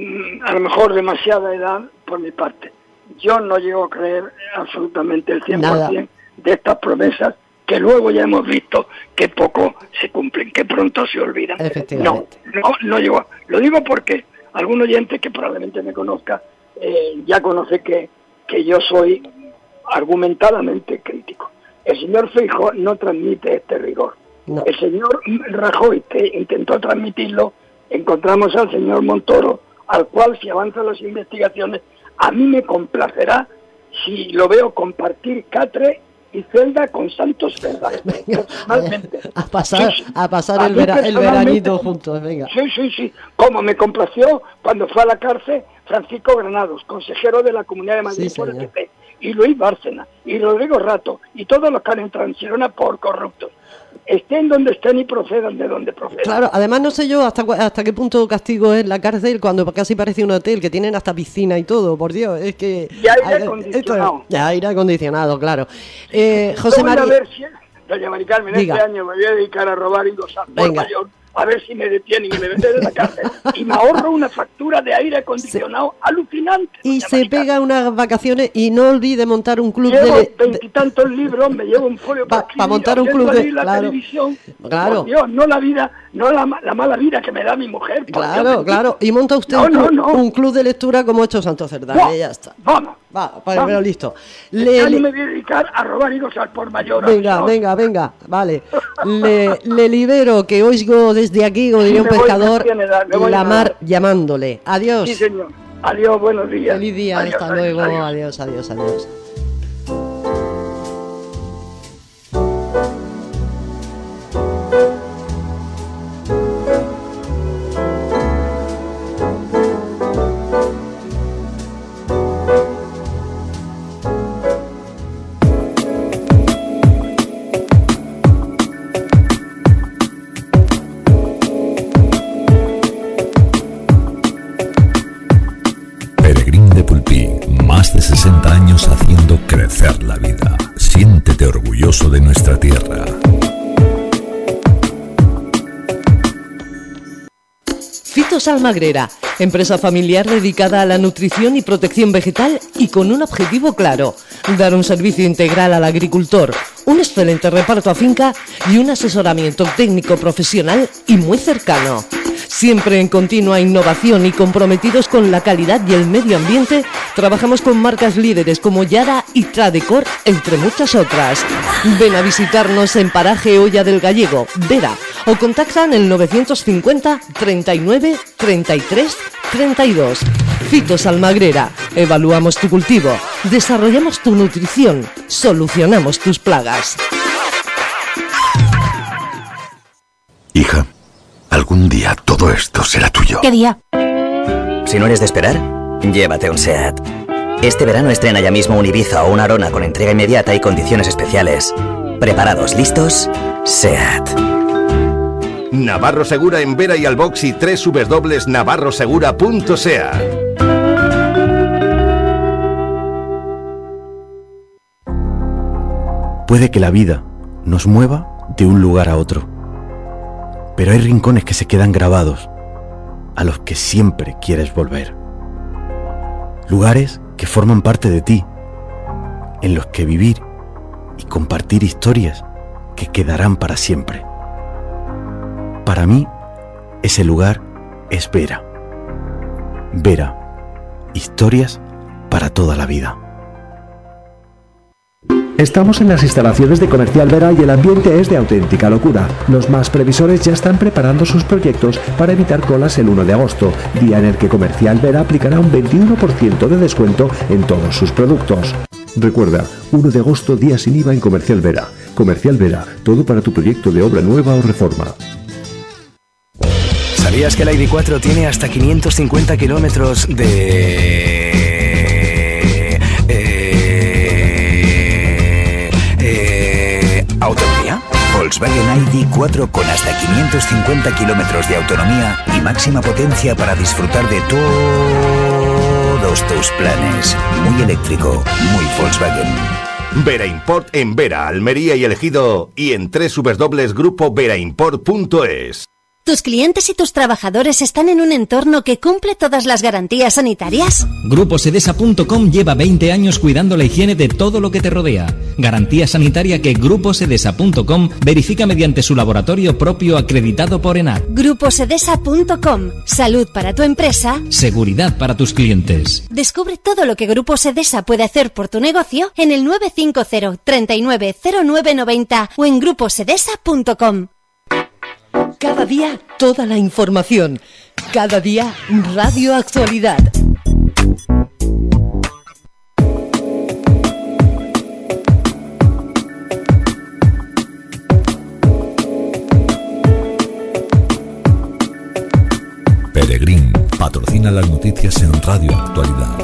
a lo mejor demasiada edad por mi parte. Yo no llego a creer absolutamente el cien por ciento Nada. de estas promesas que luego ya hemos visto que poco se cumplen, que pronto se olvidan. No, no, no llego. Lo digo porque algún oyente que probablemente me conozca eh, ya conoce que, que yo soy argumentadamente crítico. El señor Feijóo no transmite este rigor. No. El señor Rajoy, que intentó transmitirlo, encontramos al señor Montoro, al cual si avanzan las investigaciones, a mí me complacerá si lo veo compartir catre y celda con Santos Cerda. Personalmente. A pasar, sí, sí. A pasar a el, vera, el veranito juntos, venga. Sí, sí, sí. Como me complació cuando fue a la cárcel Francisco Granados, consejero de la Comunidad de Madrid sí, por el P P, y Luis Bárcena, y Rodrigo Rato, y todos los que han entrado en Girona por corruptos. Estén donde estén y procedan de donde procedan. Claro, además no sé yo hasta hasta qué punto castigo es la cárcel cuando casi parece un hotel, que tienen hasta piscina y todo, por Dios, es que... Y aire acondicionado. Ya, aire acondicionado, claro. Eh, José María... A ver si, doña Mari Carmen, este año me voy a dedicar a robar y gozar por mayor, a ver si me detienen y me venden de la cárcel. Y me ahorro una factura de aire acondicionado sí. alucinante. Y se pega unas vacaciones y no olvide montar un club llevo de... veintitantos libros, me llevo un folio para pa montar un club de... la claro, televisión. claro. Por Dios, no la vida, no la, la mala vida que me da mi mujer. Claro, Dios, claro. Y monta usted no, un, club, no, no. un club de lectura como ha hecho Santos Cerda. No, ya está. Vamos. Va, pues, pero listo. Le, este año me voy a dedicar a robar y gozar por mayor. Venga, ¿no? venga, venga, vale. Le, le libero, que oigo desde aquí, como diría sí, un pescador, voy, la mar llamándole. Adiós. Sí, señor. Adiós, buenos días. Feliz día, adiós, hasta adiós, luego. Adiós, adiós, adiós. adiós. crecer la vida. Siéntete orgulloso de nuestra tierra. Fitos Almagrera, empresa familiar dedicada a la nutrición y protección vegetal y con un objetivo claro: dar un servicio integral al agricultor, un excelente reparto a finca y un asesoramiento técnico profesional y muy cercano. Siempre en continua innovación y comprometidos con la calidad y el medio ambiente, trabajamos con marcas líderes como Yara y Tradecor, entre muchas otras. Ven a visitarnos en Paraje Olla del Gallego, Vera, o contactan el novecientos cincuenta, treinta y nueve, treinta y tres, treinta y dos. Fitos Almagrera, evaluamos tu cultivo, desarrollamos tu nutrición, solucionamos tus plagas. Hija, algún día todo esto será tuyo. ¿Qué día? Si no eres de esperar, llévate un SEAT. Este verano estrena ya mismo un Ibiza o una Arona con entrega inmediata y condiciones especiales. ¿Preparados? ¿Listos? SEAT. Navarro Segura en Vera y Albox y doble u doble u doble u punto navarro segura punto seat. Puede que la vida nos mueva de un lugar a otro, pero hay rincones que se quedan grabados, a los que siempre quieres volver. Lugares que forman parte de ti, en los que vivir y compartir historias que quedarán para siempre. Para mí, ese lugar es Vera. Vera, historias para toda la vida. Estamos en las instalaciones de Comercial Vera y el ambiente es de auténtica locura. Los más previsores ya están preparando sus proyectos para evitar colas el uno de agosto, día en el que Comercial Vera aplicará un veintiuno por ciento de descuento en todos sus productos. Recuerda, uno de agosto, día sin I V A en Comercial Vera. Comercial Vera, todo para tu proyecto de obra nueva o reforma. ¿Sabías que la I D cuatro tiene hasta quinientos cincuenta kilómetros de... Eh, eh, autonomía? Volkswagen I D cuatro con hasta quinientos cincuenta kilómetros de autonomía y máxima potencia para disfrutar de todos tus planes. Muy eléctrico, muy Volkswagen. Vera Import en Vera, Almería y El Ejido y en doble u doble u doble u punto grupo vera import punto es. ¿Tus clientes y tus trabajadores están en un entorno que cumple todas las garantías sanitarias? Grupo Sedesa punto com lleva veinte años cuidando la higiene de todo lo que te rodea. Garantía sanitaria que Grupo Sedesa punto com verifica mediante su laboratorio propio acreditado por ENAC. Grupo Sedesa punto com. Salud para tu empresa. Seguridad para tus clientes. Descubre todo lo que Grupo Sedesa puede hacer por tu negocio en el nueve cinco cero, treinta y nueve, cero nueve noventa o en grupo sedesa punto com. Cada día toda la información. Cada día Radio Actualidad. Peregrín patrocina las noticias en Radio Actualidad.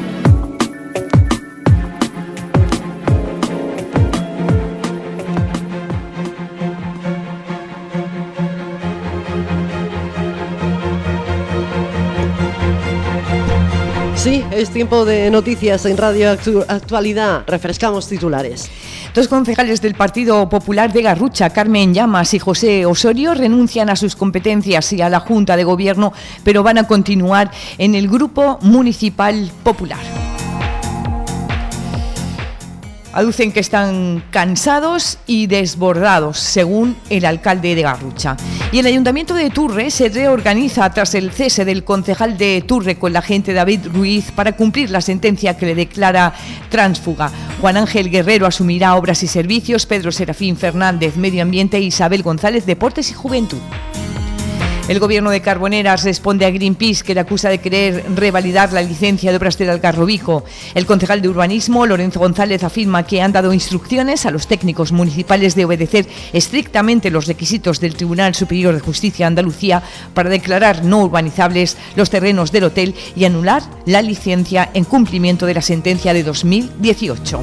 Sí, es tiempo de noticias en Radio Actu- Actualidad. Refrescamos titulares. Dos concejales del Partido Popular de Garrucha, Carmen Llamas y José Osorio, renuncian a sus competencias y a la Junta de Gobierno, pero van a continuar en el Grupo Municipal Popular. Aducen que están cansados y desbordados, según el alcalde de Garrucha. Y el Ayuntamiento de Turre se reorganiza tras el cese del concejal de Turre con la agente David Ruiz para cumplir la sentencia que le declara tránsfuga. Juan Ángel Guerrero asumirá Obras y Servicios, Pedro Serafín Fernández Medio Ambiente e Isabel González Deportes y Juventud. El gobierno de Carboneras responde a Greenpeace, que le acusa de querer revalidar la licencia de obras del Algarrobico. El concejal de urbanismo, Lorenzo González, afirma que han dado instrucciones a los técnicos municipales de obedecer estrictamente los requisitos del Tribunal Superior de Justicia de Andalucía para declarar no urbanizables los terrenos del hotel y anular la licencia en cumplimiento de la sentencia de dos mil dieciocho.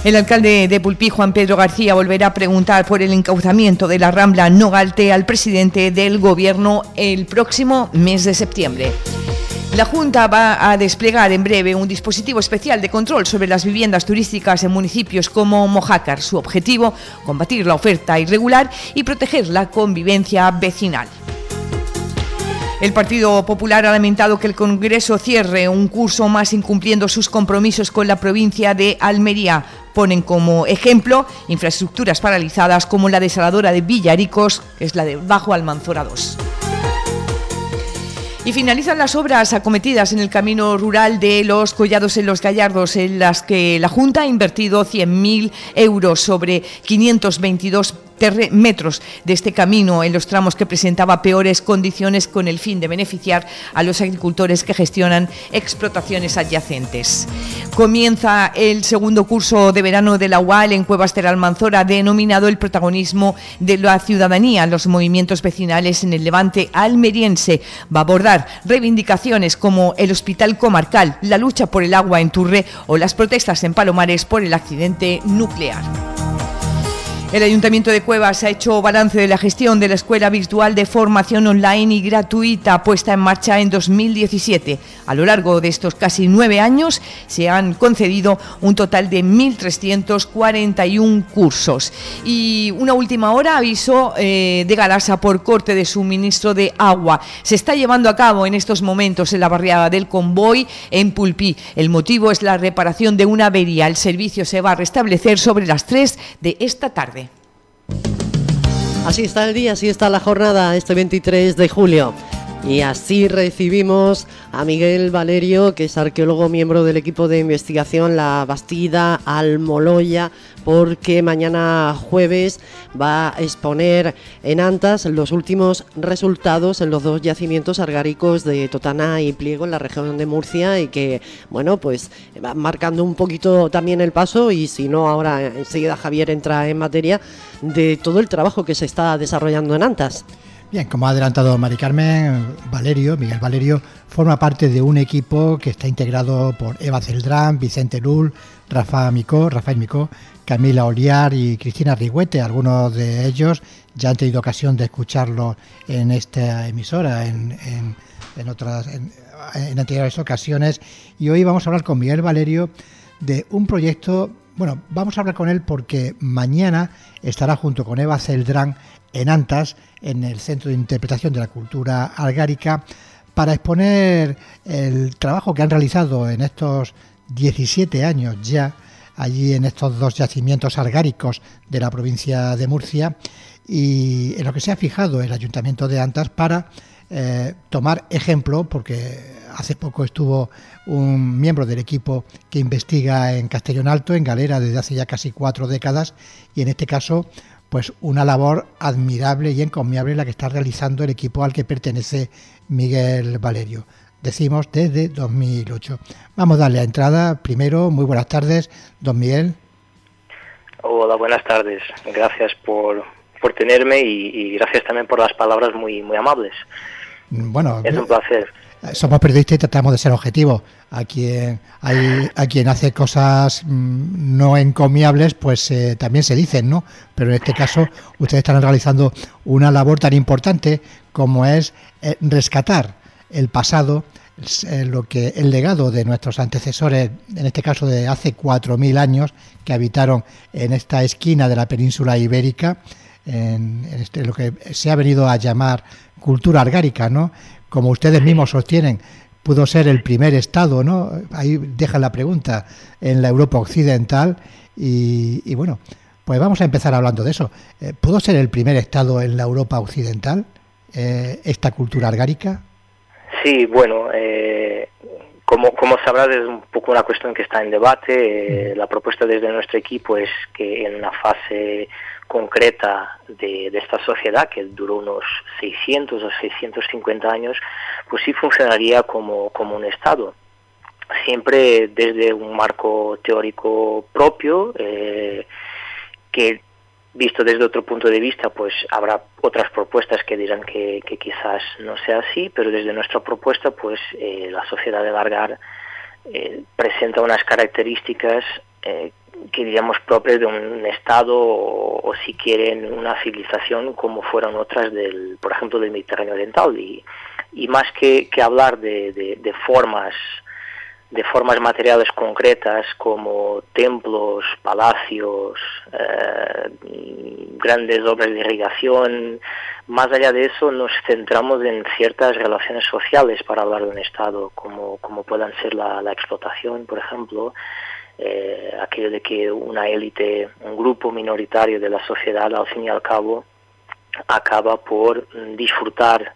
El alcalde de Pulpí, Juan Pedro García, volverá a preguntar por el encauzamiento de la Rambla Nogalte al presidente del Gobierno el próximo mes de septiembre. La Junta va a desplegar en breve un dispositivo especial de control sobre las viviendas turísticas en municipios como Mojácar. Su objetivo, combatir la oferta irregular y proteger la convivencia vecinal. El Partido Popular ha lamentado que el Congreso cierre un curso más incumpliendo sus compromisos con la provincia de Almería. Ponen como ejemplo infraestructuras paralizadas como la desaladora de Villaricos, que es la de Bajo Almanzora dos. Y finalizan las obras acometidas en el camino rural de Los Collados en los Gallardos, en las que la Junta ha invertido cien mil euros sobre quinientos veintidós metros de este camino en los tramos que presentaba peores condiciones, con el fin de beneficiar a los agricultores que gestionan explotaciones adyacentes. Comienza el segundo curso de verano de la U A L en Cuevas de la Almanzora, denominado El protagonismo de la ciudadanía, los movimientos vecinales en el levante almeriense. Va a abordar reivindicaciones como el hospital comarcal, la lucha por el agua en Turre o las protestas en Palomares por el accidente nuclear. El Ayuntamiento de Cuevas ha hecho balance de la gestión de la Escuela Virtual de Formación Online y Gratuita puesta en marcha en dos mil diecisiete. A lo largo de estos casi nueve años se han concedido un total de mil trescientos cuarenta y uno cursos. Y una última hora, aviso eh, de Galasa por corte de suministro de agua. Se está llevando a cabo en estos momentos en la barriada del Convoy, en Pulpí. El motivo es la reparación de una avería. El servicio se va a restablecer sobre las tres de esta tarde. Así está el día, así está la jornada este veintitrés de julio. Y así recibimos a Miguel Valerio, que es arqueólogo, miembro del equipo de investigación La Bastida Almoloya, porque mañana jueves va a exponer en Antas los últimos resultados en los dos yacimientos argáricos de Totana y Pliego en la región de Murcia, y que, bueno, pues va marcando un poquito también el paso, y si no, ahora enseguida Javier entra en materia de todo el trabajo que se está desarrollando en Antas. Bien, como ha adelantado Mari Carmen, Valerio, Miguel Valerio, forma parte de un equipo que está integrado por Eva Celdrán, Vicente Lul, Rafa Micó, Rafael Micó, Camila Oliar y Cristina Rigüete. Algunos de ellos ya han tenido ocasión de escucharlo en esta emisora, en, en, en otras, en, en anteriores ocasiones. Y hoy vamos a hablar con Miguel Valerio de un proyecto. Bueno, vamos a hablar con él porque mañana estará junto con Eva Celdrán en Antas, en el Centro de Interpretación de la Cultura Algárica, para exponer el trabajo que han realizado en estos diecisiete años ya, allí en estos dos yacimientos argáricos de la provincia de Murcia, y en lo que se ha fijado el Ayuntamiento de Antas para eh, tomar ejemplo, porque hace poco estuvo un miembro del equipo que investiga en Castellón Alto, en Galera, desde hace ya casi cuatro décadas, y en este caso pues una labor admirable y encomiable la que está realizando el equipo al que pertenece Miguel Valerio. Decimos desde dos mil ocho. Vamos a darle a entrada. Primero, muy buenas tardes, don Miguel. Hola, buenas tardes. Gracias por, por tenerme y, y gracias también por las palabras muy, muy amables. Bueno, es un placer. Somos periodistas y tratamos de ser objetivos. A quien, hay, a quien hace cosas mmm, no encomiables, pues eh, también se dicen, ¿no? Pero en este caso, ustedes están realizando una labor tan importante como es eh, rescatar el pasado, eh, lo que el legado de nuestros antecesores, en este caso de hace cuatro mil años, que habitaron en esta esquina de la península ibérica, en, en este, lo que se ha venido a llamar cultura argárica, ¿no? Como ustedes mismos sostienen, pudo ser el primer estado, ¿no? Ahí dejan la pregunta, en la Europa occidental, y, y bueno, pues vamos a empezar hablando de eso. Eh, ¿Pudo ser el primer estado en la Europa occidental, eh, esta cultura argárica? Sí, bueno, eh, como, como sabrás, es un poco una cuestión que está en debate. Eh, la propuesta desde nuestro equipo es que en una fase concreta de, de esta sociedad, que duró unos seiscientos o seiscientos cincuenta años, pues sí funcionaría como, como un Estado, siempre desde un marco teórico propio, eh, que visto desde otro punto de vista, pues habrá otras propuestas que dirán que, que quizás no sea así, pero desde nuestra propuesta, pues eh, la sociedad del Algar eh, presenta unas características eh, que diríamos propias de un estado o, o si quieren una civilización como fueron otras del, por ejemplo, del Mediterráneo Oriental, y, y más que, que hablar de, de, de formas de formas materiales concretas como templos, palacios, eh, grandes obras de irrigación, más allá de eso nos centramos en ciertas relaciones sociales para hablar de un Estado, como, como puedan ser la, la explotación, por ejemplo, eh, aquello de que una élite, un grupo minoritario de la sociedad, al fin y al cabo, acaba por disfrutar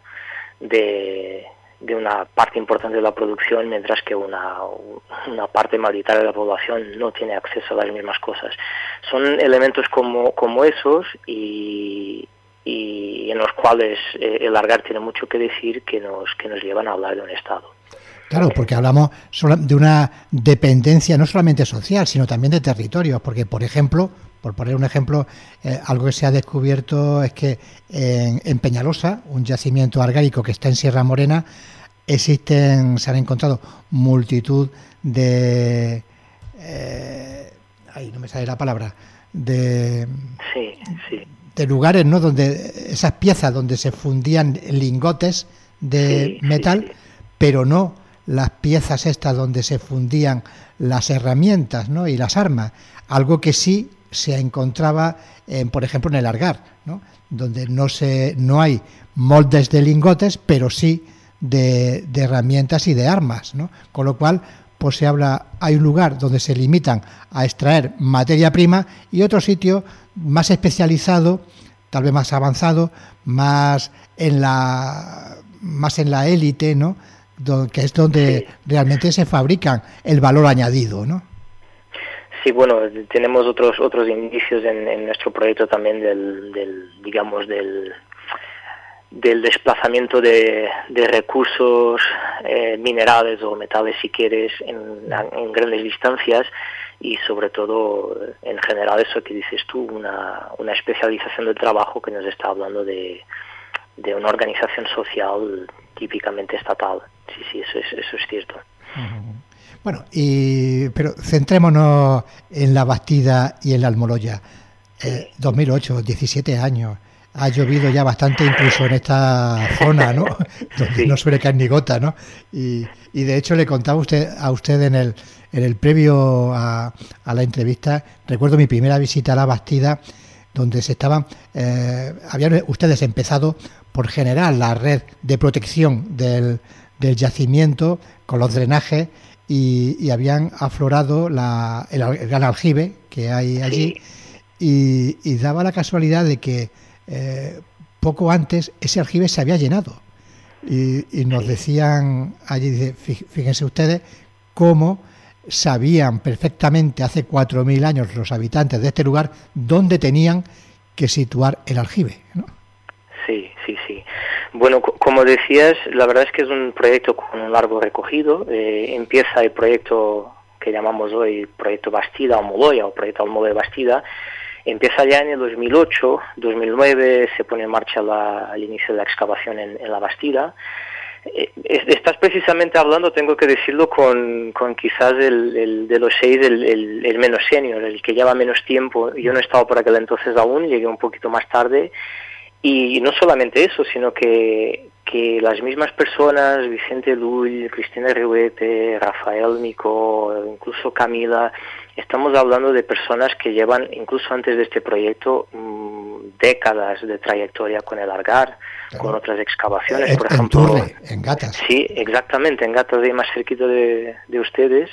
de... de una parte importante de la producción, mientras que una, una parte mayoritaria de la población no tiene acceso a las mismas cosas. Son elementos como, como esos y, y en los cuales eh, el Algar tiene mucho que decir, que nos, que nos llevan a hablar de un Estado. Claro, porque hablamos de una dependencia no solamente social, sino también de territorios, porque, por ejemplo, por poner un ejemplo, eh, algo que se ha descubierto es que en, en Peñalosa, un yacimiento argárico que está en Sierra Morena, existen, se han encontrado multitud de... Eh, ay, no me sale la palabra, de... Sí, sí. de lugares, ¿no?, donde esas piezas donde se fundían lingotes de sí, metal, sí, sí. pero no las piezas estas donde se fundían las herramientas, ¿no?, y las armas, algo que sí se encontraba, en, por ejemplo, en el Algar, ¿no?, donde no se no hay moldes de lingotes, pero sí de, de herramientas y de armas, ¿no? Con lo cual, pues se habla, hay un lugar donde se limitan a extraer materia prima y otro sitio más especializado, tal vez más avanzado, más en la más en la élite, ¿no?, Do, que es donde sí. realmente se fabrican el valor añadido, ¿no? Sí, bueno, tenemos otros otros indicios en, en nuestro proyecto también del, del digamos, del del desplazamiento de, de recursos eh, minerales o metales, si quieres, en, en grandes distancias, y sobre todo, en general, eso que dices tú, una, una especialización del trabajo que nos está hablando de, de una organización social típicamente estatal. Sí, sí, eso es, eso es cierto. Uh-huh. Bueno, y pero centrémonos en la Bastida y en la Almoloya. Eh, dos mil ocho, diecisiete años. Ha llovido ya bastante incluso en esta zona, ¿no? Donde sí. no suele caer ni gota, ¿no? Y, y de hecho le contaba usted a usted en el en el previo a, a la entrevista, recuerdo mi primera visita a la Bastida, donde se estaban, eh, habían ustedes empezado por generar la red de protección del, del yacimiento con los drenajes y, y habían aflorado la, el, el gran aljibe que hay allí sí. y, y daba la casualidad de que eh, poco antes ese aljibe se había llenado y, y nos sí. decían allí, fíjense ustedes cómo sabían perfectamente hace cuatro mil años los habitantes de este lugar dónde tenían que situar el aljibe, ¿no? Sí, sí, sí. Bueno, como decías, la verdad es que es un proyecto con un largo recogido. Eh, empieza el proyecto que llamamos hoy Proyecto Bastida, Almoloya, o Proyecto Almoloya Bastida. Empieza ya en el dos mil ocho, dos mil nueve se pone en marcha la, el inicio de la excavación en, en la Bastida. Eh, estás precisamente hablando, tengo que decirlo, con, con quizás el, el de los seis el, el, el menos senior, el que lleva menos tiempo. Yo no he estado por aquel entonces aún, llegué un poquito más tarde. Y no solamente eso, sino que, que las mismas personas, Vicente Lull, Cristina Riuete, Rafael Mico, incluso Camila, estamos hablando de personas que llevan, incluso antes de este proyecto, mmm, décadas de trayectoria con el Algar, claro. con otras excavaciones, en, por ejemplo. En Turre, en Gatas. Sí, exactamente, en Gatas, de más cerquita de, de ustedes.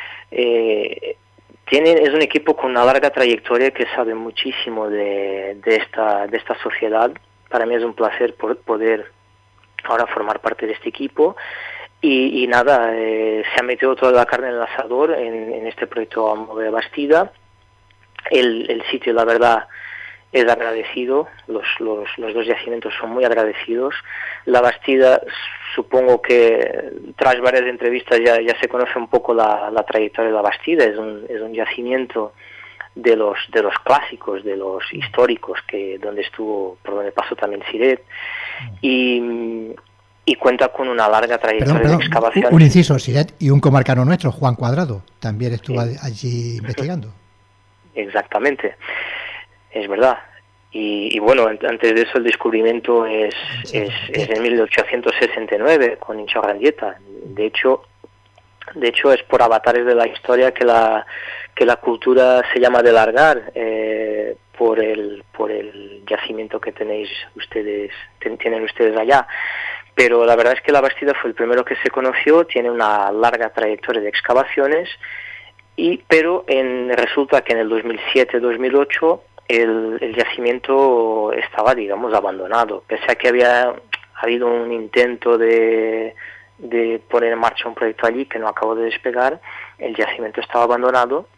Eh, Tienen, es un equipo con una larga trayectoria que sabe muchísimo de, de, esta, de esta sociedad. Para mí es un placer por, poder ahora formar parte de este equipo. Y, y nada, eh, se ha metido toda la carne en el asador en, en este proyecto Almoloya Bastida. El, el sitio, la verdad, es agradecido. Los, los, los dos yacimientos son muy agradecidos. La Bastida, supongo que tras varias entrevistas ya, ya se conoce un poco la, la trayectoria de la Bastida. Es un, es un yacimiento de los de los clásicos, de los históricos, que donde estuvo, por donde pasó también Siret. Y, y cuenta con una larga trayectoria perdón, perdón, de excavaciones. Un inciso, Siret, y un comarcano nuestro, Juan Cuadrado, también estuvo sí. allí investigando. Exactamente, es verdad. Y, y bueno, antes de eso el descubrimiento es, es, es en mil ochocientos sesenta y nueve con Inchaurrandieta. De hecho, de hecho es por avatares de la historia que la que la cultura se llama de Largar, eh, por el por el yacimiento que tenéis ustedes ten, tienen ustedes allá. Pero la verdad es que la Bastida fue el primero que se conoció, tiene una larga trayectoria de excavaciones, y pero en, resulta que en el dos mil siete dos mil ocho el, el yacimiento estaba, digamos, abandonado, pese a que había habido un intento de, de poner en marcha un proyecto allí que no acabó de despegar. El yacimiento estaba abandonado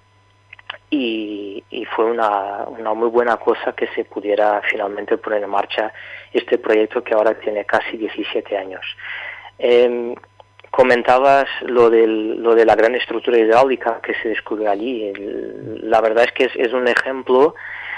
y, y fue una, una muy buena cosa que se pudiera finalmente poner en marcha este proyecto que ahora tiene casi diecisiete años. Eh, comentabas lo, del, lo de la gran estructura hidráulica que se descubrió allí. El, la verdad es que es, es un ejemplo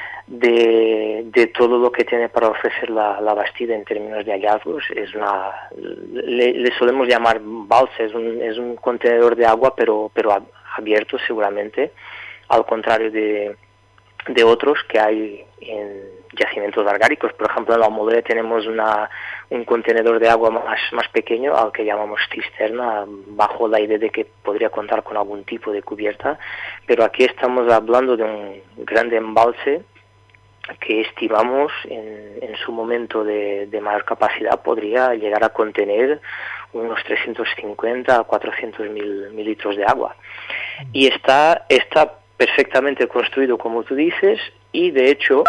de, de todo lo que tiene para ofrecer la, la Bastida en términos de hallazgos. Es una, le, le solemos llamar balsa, es un, es un contenedor de agua, pero, pero abierto seguramente, al contrario de, de otros que hay en yacimientos largáricos. Por ejemplo, en la Almoloya tenemos una, un contenedor de agua más, más pequeño, al que llamamos cisterna, bajo la idea de que podría contar con algún tipo de cubierta, pero aquí estamos hablando de un gran embalse que estimamos en, en su momento de, de mayor capacidad podría llegar a contener unos trescientos cincuenta a cuatrocientos mil litros de agua. Y está, está perfectamente construido, como tú dices, y de hecho,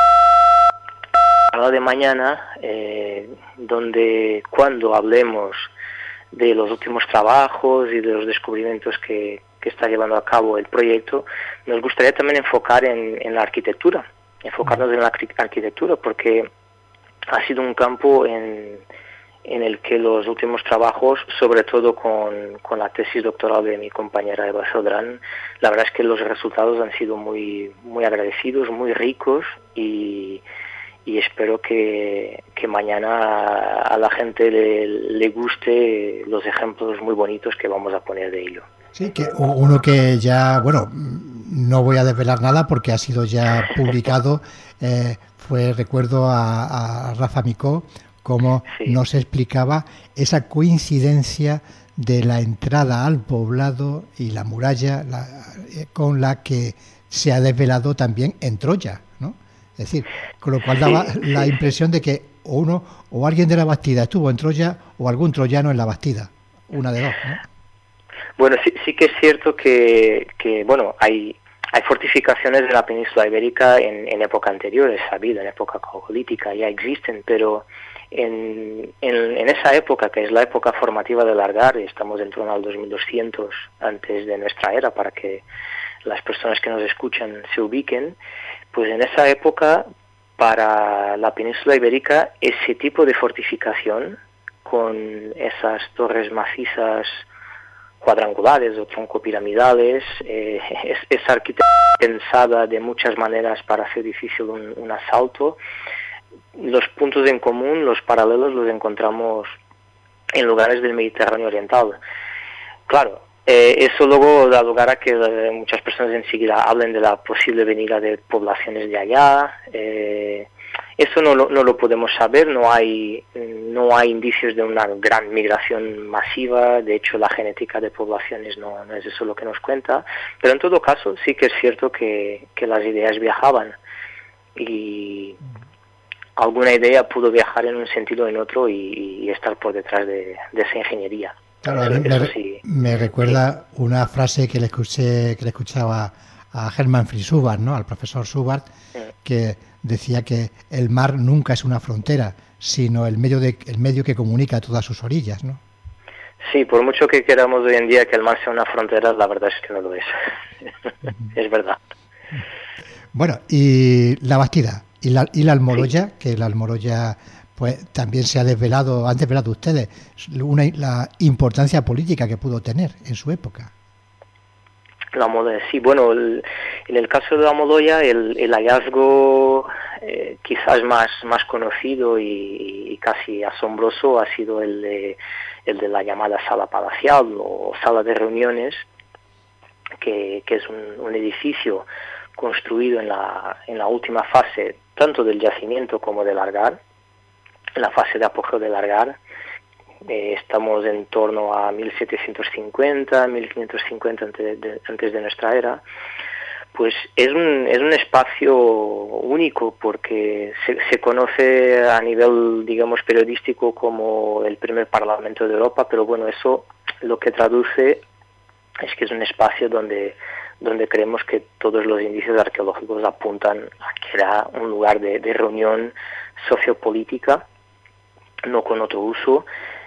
a la de mañana, eh, donde cuando hablemos de los últimos trabajos y de los descubrimientos que, que está llevando a cabo el proyecto, nos gustaría también enfocar en, en la arquitectura. enfocarnos en la arquitectura, porque ha sido un campo en, en el que los últimos trabajos, sobre todo con, con la tesis doctoral de mi compañera Eva Sodrán, la verdad es que los resultados han sido muy, muy agradecidos, muy ricos, y, y espero que, que mañana a la gente le, le guste los ejemplos muy bonitos que vamos a poner de ello. Sí, que uno que ya, bueno, no voy a desvelar nada porque ha sido ya publicado, eh, fue, recuerdo a, a Rafa Micó, cómo sí. nos explicaba esa coincidencia de la entrada al poblado y la muralla la, eh, con la que se ha desvelado también en Troya, ¿no? Es decir, con lo cual daba sí, la sí. impresión de que uno o alguien de la Bastida estuvo en Troya o algún troyano en la Bastida, una de dos, ¿no? Bueno, sí, sí que es cierto que, que bueno, hay hay fortificaciones de la península ibérica en, en época anterior, es sabido, en época calcolítica ya existen, pero en, en, en esa época, que es la época formativa de Largar, estamos en torno al dos mil doscientos antes de nuestra era, para que las personas que nos escuchan se ubiquen, pues en esa época, para la península ibérica, ese tipo de fortificación, con esas torres macizas cuadrangulares o troncopiramidales, eh, es, es arquitectura pensada de muchas maneras para hacer difícil un, un asalto. Los puntos en común, los paralelos, los encontramos en lugares del Mediterráneo oriental. Claro, eh, eso luego da lugar a que eh, muchas personas enseguida hablen de la posible venida de poblaciones de allá. Eh, Eso no lo, no lo podemos saber, no hay, no hay indicios de una gran migración masiva, de hecho la genética de poblaciones no, no es eso lo que nos cuenta, pero en todo caso sí que es cierto que, que las ideas viajaban y alguna idea pudo viajar en un sentido o en otro y, y estar por detrás de, de esa ingeniería. Claro, eso, me, eso sí. me recuerda sí. una frase que le escuché, que le escuchaba a Hermann Fritz Subart, ¿no? Al profesor Subart, sí. que decía que el mar nunca es una frontera, sino el medio de el medio que comunica todas sus orillas, ¿no? Sí, por mucho que queramos hoy en día que el mar sea una frontera, la verdad es que no lo es. Es verdad. Bueno, y la Bastida y la, y la Almoloya, sí. que la Almoloya pues también se ha desvelado, han desvelado ustedes una, la importancia política que pudo tener en su época. La Almoloya, sí, bueno, el, en el caso de la Almoloya, el, el hallazgo eh, quizá quizás más, más conocido y, y casi asombroso ha sido el de, el de la llamada sala palacial o sala de reuniones, que, que es un, un edificio construido en la, en la última fase tanto del yacimiento como del Argar, en la fase de apogeo del Argar. Eh, estamos en torno a mil setecientos cincuenta, mil quinientos cincuenta antes de, antes de nuestra era. Pues es un, es un espacio único porque se, se conoce a nivel, digamos, periodístico como el primer Parlamento de Europa, pero bueno, eso lo que traduce es que es un espacio donde, donde creemos que todos los indicios arqueológicos apuntan a que era un lugar de, de reunión sociopolítica, no con otro uso.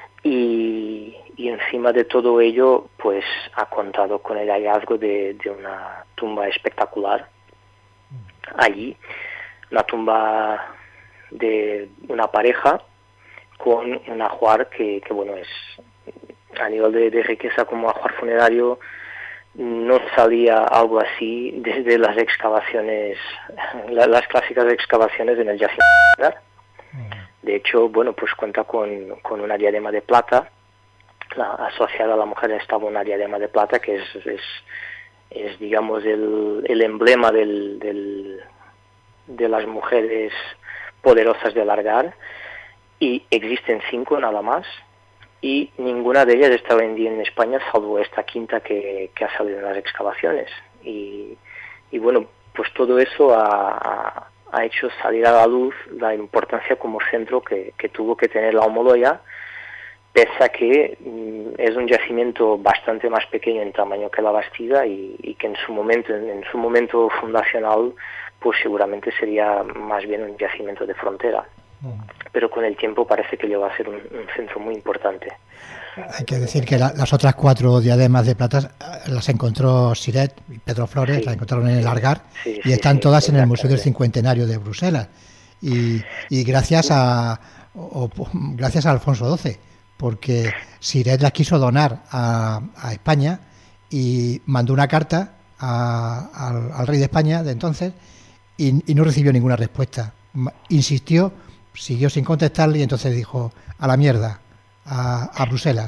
Y, y encima de todo ello, pues ha contado con el hallazgo de, de una tumba espectacular allí, una tumba de una pareja con un ajuar que, que bueno, es a nivel de, de riqueza como ajuar funerario, no salía algo así desde las excavaciones, la, las clásicas excavaciones en el yacimiento. De hecho, bueno, pues cuenta con, con una diadema de plata, la, asociada a la mujer estaba una diadema de plata que es, es, es digamos, el, el emblema del, del, de las mujeres poderosas del Argar, y existen cinco nada más, y ninguna de ellas está hoy en día en España, salvo esta quinta que, que ha salido en las excavaciones. Y, y bueno, pues todo eso ha... ha hecho salir a la luz la importancia como centro que, que tuvo que tener la Almoloya, pese a que mm, es un yacimiento bastante más pequeño en tamaño que la Bastida y, y que en su momento en, en su momento fundacional pues seguramente sería más bien un yacimiento de frontera. Pero con el tiempo parece que llegó a ser un, un centro muy importante. Hay que decir que la, las otras cuatro diademas de plata las encontró Siret y Pedro Flores, sí. Las encontraron en el Argar, sí, y están sí, todas sí, en el Museo del Cincuentenario de Bruselas. Y, y gracias a o, gracias a Alfonso doce, porque Siret las quiso donar a, a España y mandó una carta a, al, al rey de España de entonces y, y no recibió ninguna respuesta. Insistió, siguió sin contestarle y entonces dijo, a la mierda, a, a Bruselas.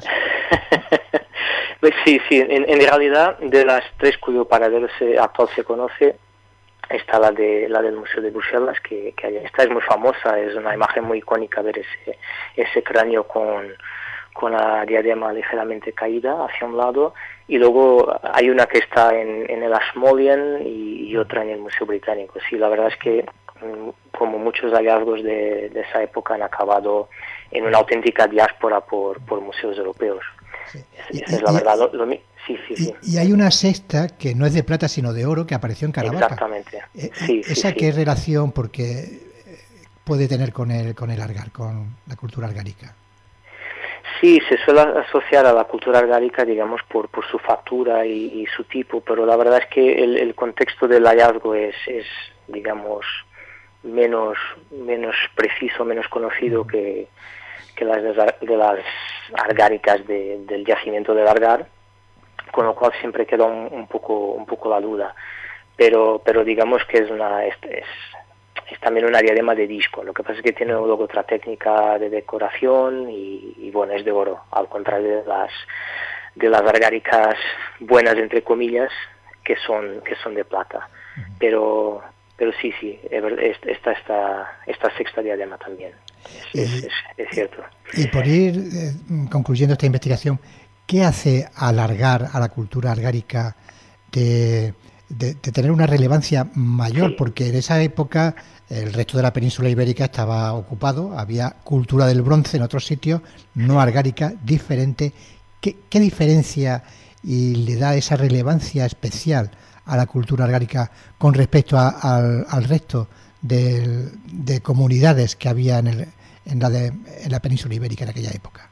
Pues sí, sí, en, en realidad de las tres cuyo paradero se, actual se conoce, está la de la del Museo de Bruselas, que, que esta es muy famosa, es una imagen muy icónica ver ese, ese cráneo con, con la diadema ligeramente caída hacia un lado, y luego hay una que está en, en el Ashmolean y, y otra en el Museo Británico. Sí, la verdad es que como muchos hallazgos de, de esa época han acabado en una auténtica diáspora por, por museos europeos. Sí. Esa es, es la verdad. Lo, lo, sí, sí, sí. Y, y hay una sexta que no es de plata sino de oro que apareció en Caravaca. Exactamente. Eh, sí, ¿Esa sí, qué sí. relación porque puede tener con el, con el Argar, con la cultura argárica? Sí, se suele asociar a la cultura argárica, digamos, por, por su factura y, y su tipo, pero la verdad es que el, el contexto del hallazgo es, es digamos, menos menos preciso, menos conocido uh-huh. que, que las de, de las argáricas de, del yacimiento del Argar, con lo cual siempre queda un, un poco un poco la duda, pero pero digamos que es una es, es, es también una diadema de disco. Lo que pasa es que tiene luego otra técnica de decoración y, y bueno, es de oro, al contrario de las de las argáricas buenas entre comillas que son que son de plata. Uh-huh. pero Pero sí, sí, esta, esta, esta sexta diadema también, es, y, es, es, es cierto. Y por ir eh, concluyendo esta investigación, ¿qué hace alargar a la cultura argárica de, de, de tener una relevancia mayor? Sí. Porque en esa época el resto de la península ibérica estaba ocupado, había cultura del bronce en otros sitios, no argárica, diferente. ¿Qué, qué diferencia y le da esa relevancia especial a la cultura argárica con respecto a, a, al resto de, de comunidades que había en, el, en, la de, en la península ibérica en aquella época?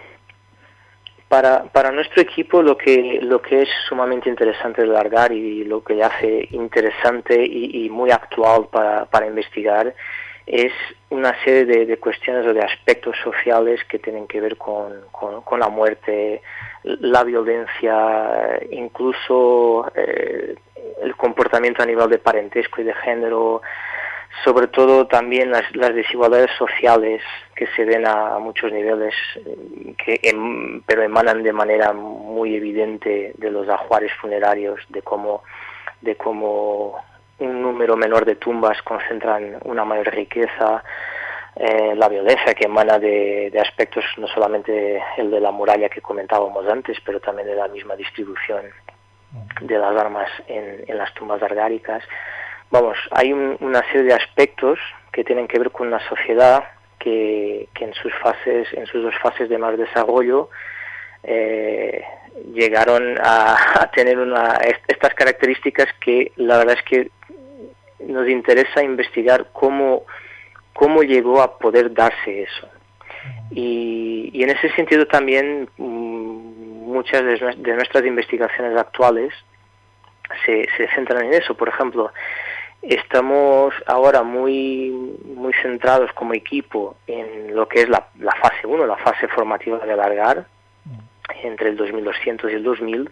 Para, para nuestro equipo lo que lo que es sumamente interesante del Argar y lo que hace interesante y, y muy actual para, para investigar es una serie de, de cuestiones o de aspectos sociales que tienen que ver con, con, con la muerte, la violencia, incluso eh, el comportamiento a nivel de parentesco y de género, sobre todo también las, las desigualdades sociales que se ven a, a muchos niveles, que em, pero emanan de manera muy evidente de los ajuares funerarios, de cómo, de cómo un número menor de tumbas concentran una mayor riqueza, eh, la violencia que emana de, de aspectos, no solamente el de la muralla que comentábamos antes, pero también de la misma distribución de las armas en, en las tumbas argáricas. Vamos, hay un, una serie de aspectos que tienen que ver con una sociedad que, que en sus fases, en sus dos fases de más desarrollo, eh, llegaron a, a tener una, estas características que la verdad es que nos interesa investigar cómo, cómo llegó a poder darse eso. Y, y en ese sentido también muchas de, de nuestras investigaciones actuales se, se centran en eso. Por ejemplo, estamos ahora muy muy centrados como equipo en lo que es la, la fase uno, la fase formativa del Algar, entre el dos mil doscientos y el dos mil,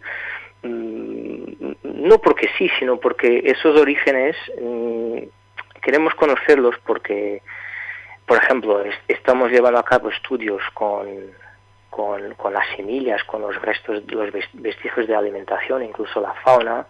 no porque sí, sino porque esos orígenes queremos conocerlos porque, por ejemplo, es, estamos llevando a cabo estudios con, con, con las semillas, con los restos, los vestigios de alimentación, incluso la fauna,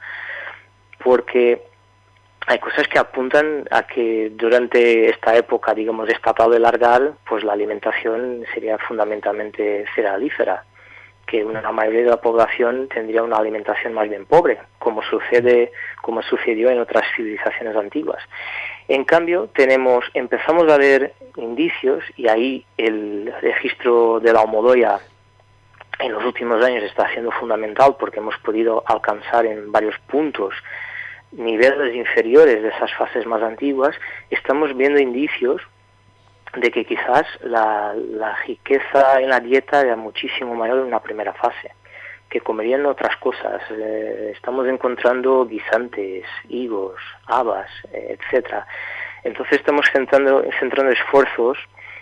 porque hay cosas que apuntan a que durante esta época, digamos, estatal del Algar, pues la alimentación sería fundamentalmente cerealífera, que una mayoría de la población tendría una alimentación más bien pobre, como sucede, como sucedió en otras civilizaciones antiguas. En cambio, tenemos, empezamos a ver indicios, y ahí el registro de la Homodoya en los últimos años está siendo fundamental porque hemos podido alcanzar en varios puntos niveles inferiores de esas fases más antiguas. Estamos viendo indicios de que quizás la, la riqueza en la dieta era muchísimo mayor en una primera fase, que comerían otras cosas. Eh, estamos encontrando guisantes, higos, habas, eh, etcétera. Entonces estamos centrando, centrando esfuerzos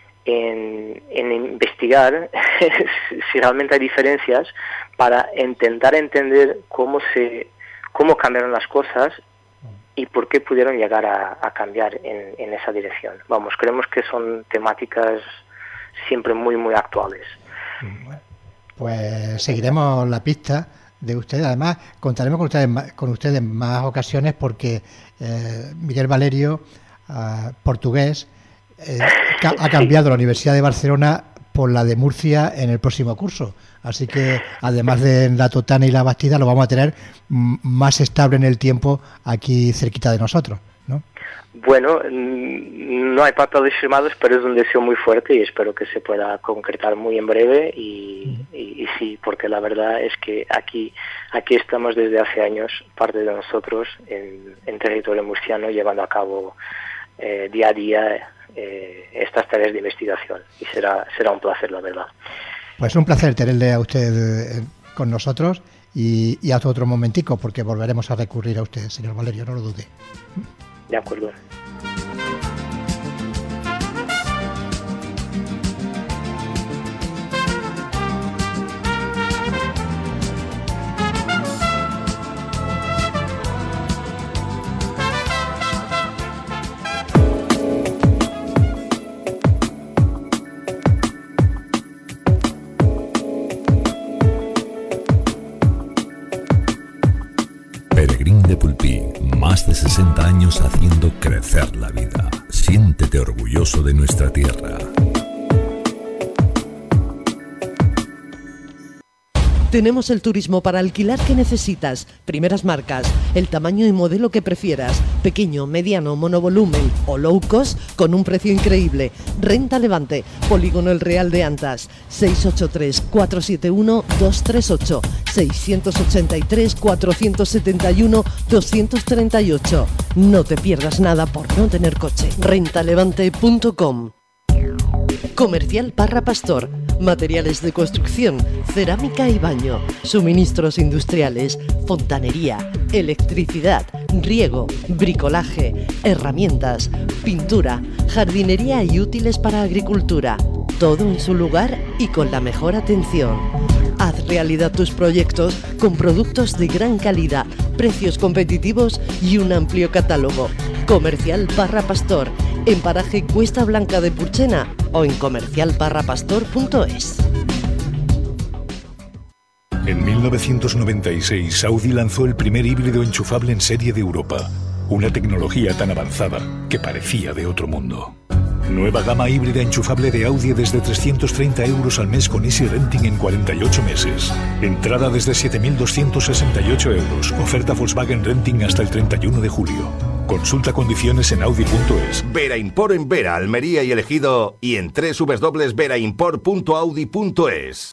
en, en investigar si realmente hay diferencias para intentar entender cómo se cómo cambiaron las cosas y por qué pudieron llegar a, a cambiar en, en esa dirección. Vamos, creemos que son temáticas siempre muy, muy actuales. Bueno, pues seguiremos la pista de ustedes. Además, contaremos con ustedes, con ustedes en más ocasiones porque eh, Miguel Valerio, uh, portugués, eh, ca- ha cambiado la Universidad de Barcelona por la de Murcia en el próximo curso. Así que, además de la Totana y la Bastida, lo vamos a tener m- más estable en el tiempo aquí cerquita de nosotros, ¿no? Bueno, no hay papeles firmados, pero es un deseo muy fuerte y espero que se pueda concretar muy en breve y, uh-huh. y, y sí, porque la verdad es que aquí aquí estamos desde hace años, parte de nosotros, en, en territorio murciano, llevando a cabo eh, día a día eh, estas tareas de investigación y será será un placer, la verdad. Pues un placer tenerle a usted con nosotros y, y hasta otro momentico, porque volveremos a recurrir a usted, señor Valerio, no lo dude. De acuerdo. Más de sesenta años haciendo crecer la vida. Siéntete orgulloso de nuestra tierra. Tenemos el turismo para alquilar que necesitas, primeras marcas, el tamaño y modelo que prefieras, pequeño, mediano, monovolumen o low cost con un precio increíble. Renta Levante, Polígono El Real de Antas, seis ocho tres, cuatro siete uno, dos tres ocho, seis ocho tres, cuatro siete uno, dos tres ocho. No te pierdas nada por no tener coche. renta levante punto com. Comercial Parra Pastor. Materiales de construcción, cerámica y baño, suministros industriales, fontanería, electricidad, riego, bricolaje, herramientas, pintura, jardinería y útiles para agricultura. Todo en su lugar y con la mejor atención. Haz realidad tus proyectos con productos de gran calidad, precios competitivos y un amplio catálogo. Comercial Parra Pastor, en paraje Cuesta Blanca de Purchena o en comercial parra pastor punto es. En mil novecientos noventa y seis, Audi lanzó el primer híbrido enchufable en serie de Europa. Una tecnología tan avanzada que parecía de otro mundo. Nueva gama híbrida enchufable de Audi desde trescientos treinta euros al mes con Easy Renting en cuarenta y ocho meses. Entrada desde siete mil doscientos sesenta y ocho euros. Oferta Volkswagen Renting hasta el treinta y uno de julio. Consulta condiciones en audi punto es. Vera Import en Vera, Almería y El Ejido y en doble u doble u doble u punto vera import punto audi punto es.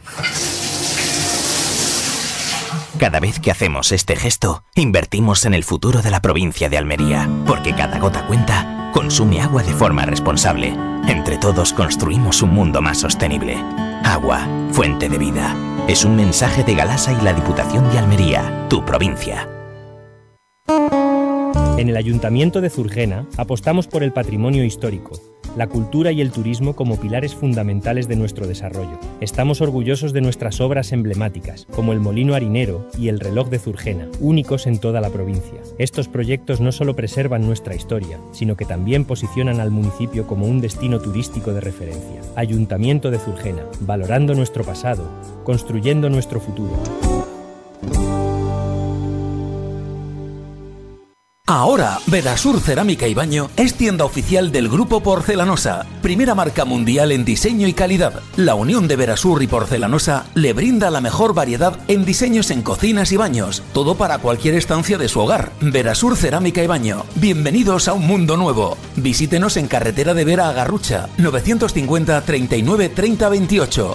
Cada vez que hacemos este gesto, invertimos en el futuro de la provincia de Almería, porque cada gota cuenta. Consume agua de forma responsable. Entre todos construimos un mundo más sostenible. Agua, fuente de vida. Es un mensaje de Galasa y la Diputación de Almería, tu provincia. En el Ayuntamiento de Zurgena apostamos por el patrimonio histórico, la cultura y el turismo como pilares fundamentales de nuestro desarrollo. Estamos orgullosos de nuestras obras emblemáticas, como el Molino Harinero y el Reloj de Zurgena, únicos en toda la provincia. Estos proyectos no solo preservan nuestra historia, sino que también posicionan al municipio como un destino turístico de referencia. Ayuntamiento de Zurgena, valorando nuestro pasado, construyendo nuestro futuro. Ahora, Verasur Cerámica y Baño es tienda oficial del Grupo Porcelanosa, primera marca mundial en diseño y calidad. La unión de Verasur y Porcelanosa le brinda la mejor variedad en diseños en cocinas y baños, todo para cualquier estancia de su hogar. Verasur Cerámica y Baño, bienvenidos a un mundo nuevo. Visítenos en carretera de Vera a Garrucha, novecientos cincuenta, treinta y nueve, treinta, veintiocho.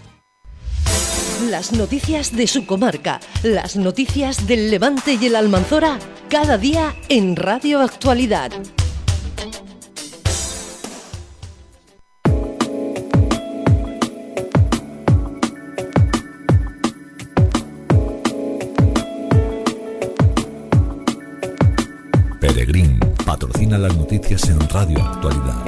Las noticias de su comarca, las noticias del Levante y el Almanzora, cada día en Radio Actualidad. Peregrín patrocina las noticias en Radio Actualidad.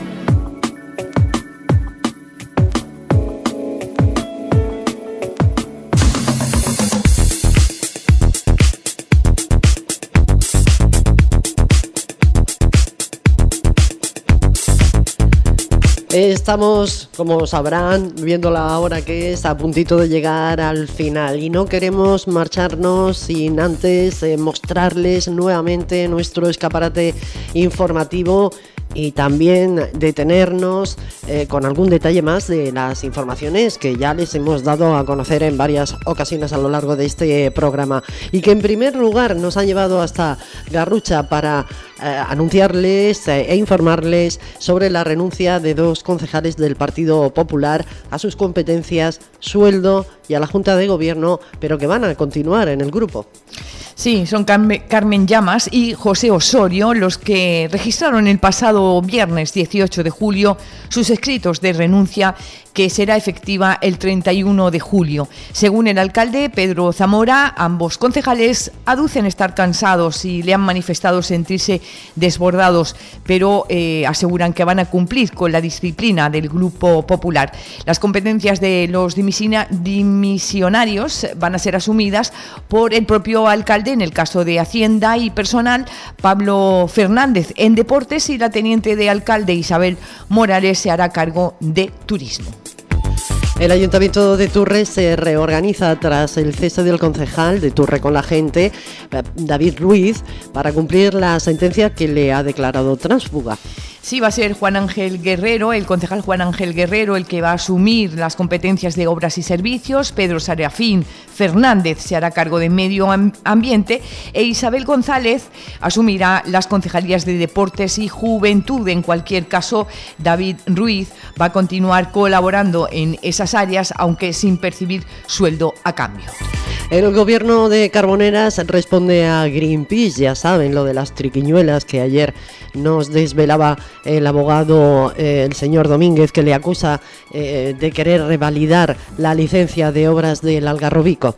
Estamos, como sabrán, viendo la hora que es, a puntito de llegar al final y no queremos marcharnos sin antes eh, mostrarles nuevamente nuestro escaparate informativo y también detenernos eh, con algún detalle más de las informaciones que ya les hemos dado a conocer en varias ocasiones a lo largo de este programa y que en primer lugar nos han llevado hasta Garrucha para eh, anunciarles eh, e informarles sobre la renuncia de dos concejales del Partido Popular a sus competencias, sueldo y a la Junta de Gobierno, pero que van a continuar en el grupo. Sí, son Carmen Llamas y José Osorio los que registraron el pasado viernes dieciocho de julio sus escritos de renuncia que será efectiva el treinta y uno de julio. Según el alcalde Pedro Zamora, ambos concejales aducen estar cansados y le han manifestado sentirse desbordados, pero eh, aseguran que van a cumplir con la disciplina del Grupo Popular. Las competencias de los dimisionarios van a ser asumidas por el propio alcalde en el caso de Hacienda y Personal, Pablo Fernández en Deportes, y la teniente de alcalde Isabel Morales se hará cargo de Turismo. El Ayuntamiento de Turre se reorganiza tras el cese del concejal de Turre con la Gente, David Ruiz, para cumplir la sentencia que le ha declarado tránsfuga. Sí, va a ser Juan Ángel Guerrero, el concejal Juan Ángel Guerrero, el que va a asumir las competencias de obras y servicios. Pedro Serafín Fernández se hará cargo de medio ambiente e Isabel González asumirá las concejalías de deportes y juventud. En cualquier caso, David Ruiz va a continuar colaborando en esas áreas, aunque sin percibir sueldo a cambio. El gobierno de Carboneras responde a Greenpeace, ya saben, lo de las triquiñuelas que ayer nos desvelaba el abogado, eh, el señor Domínguez, que le acusa eh, de querer revalidar la licencia de obras del Algarrobico.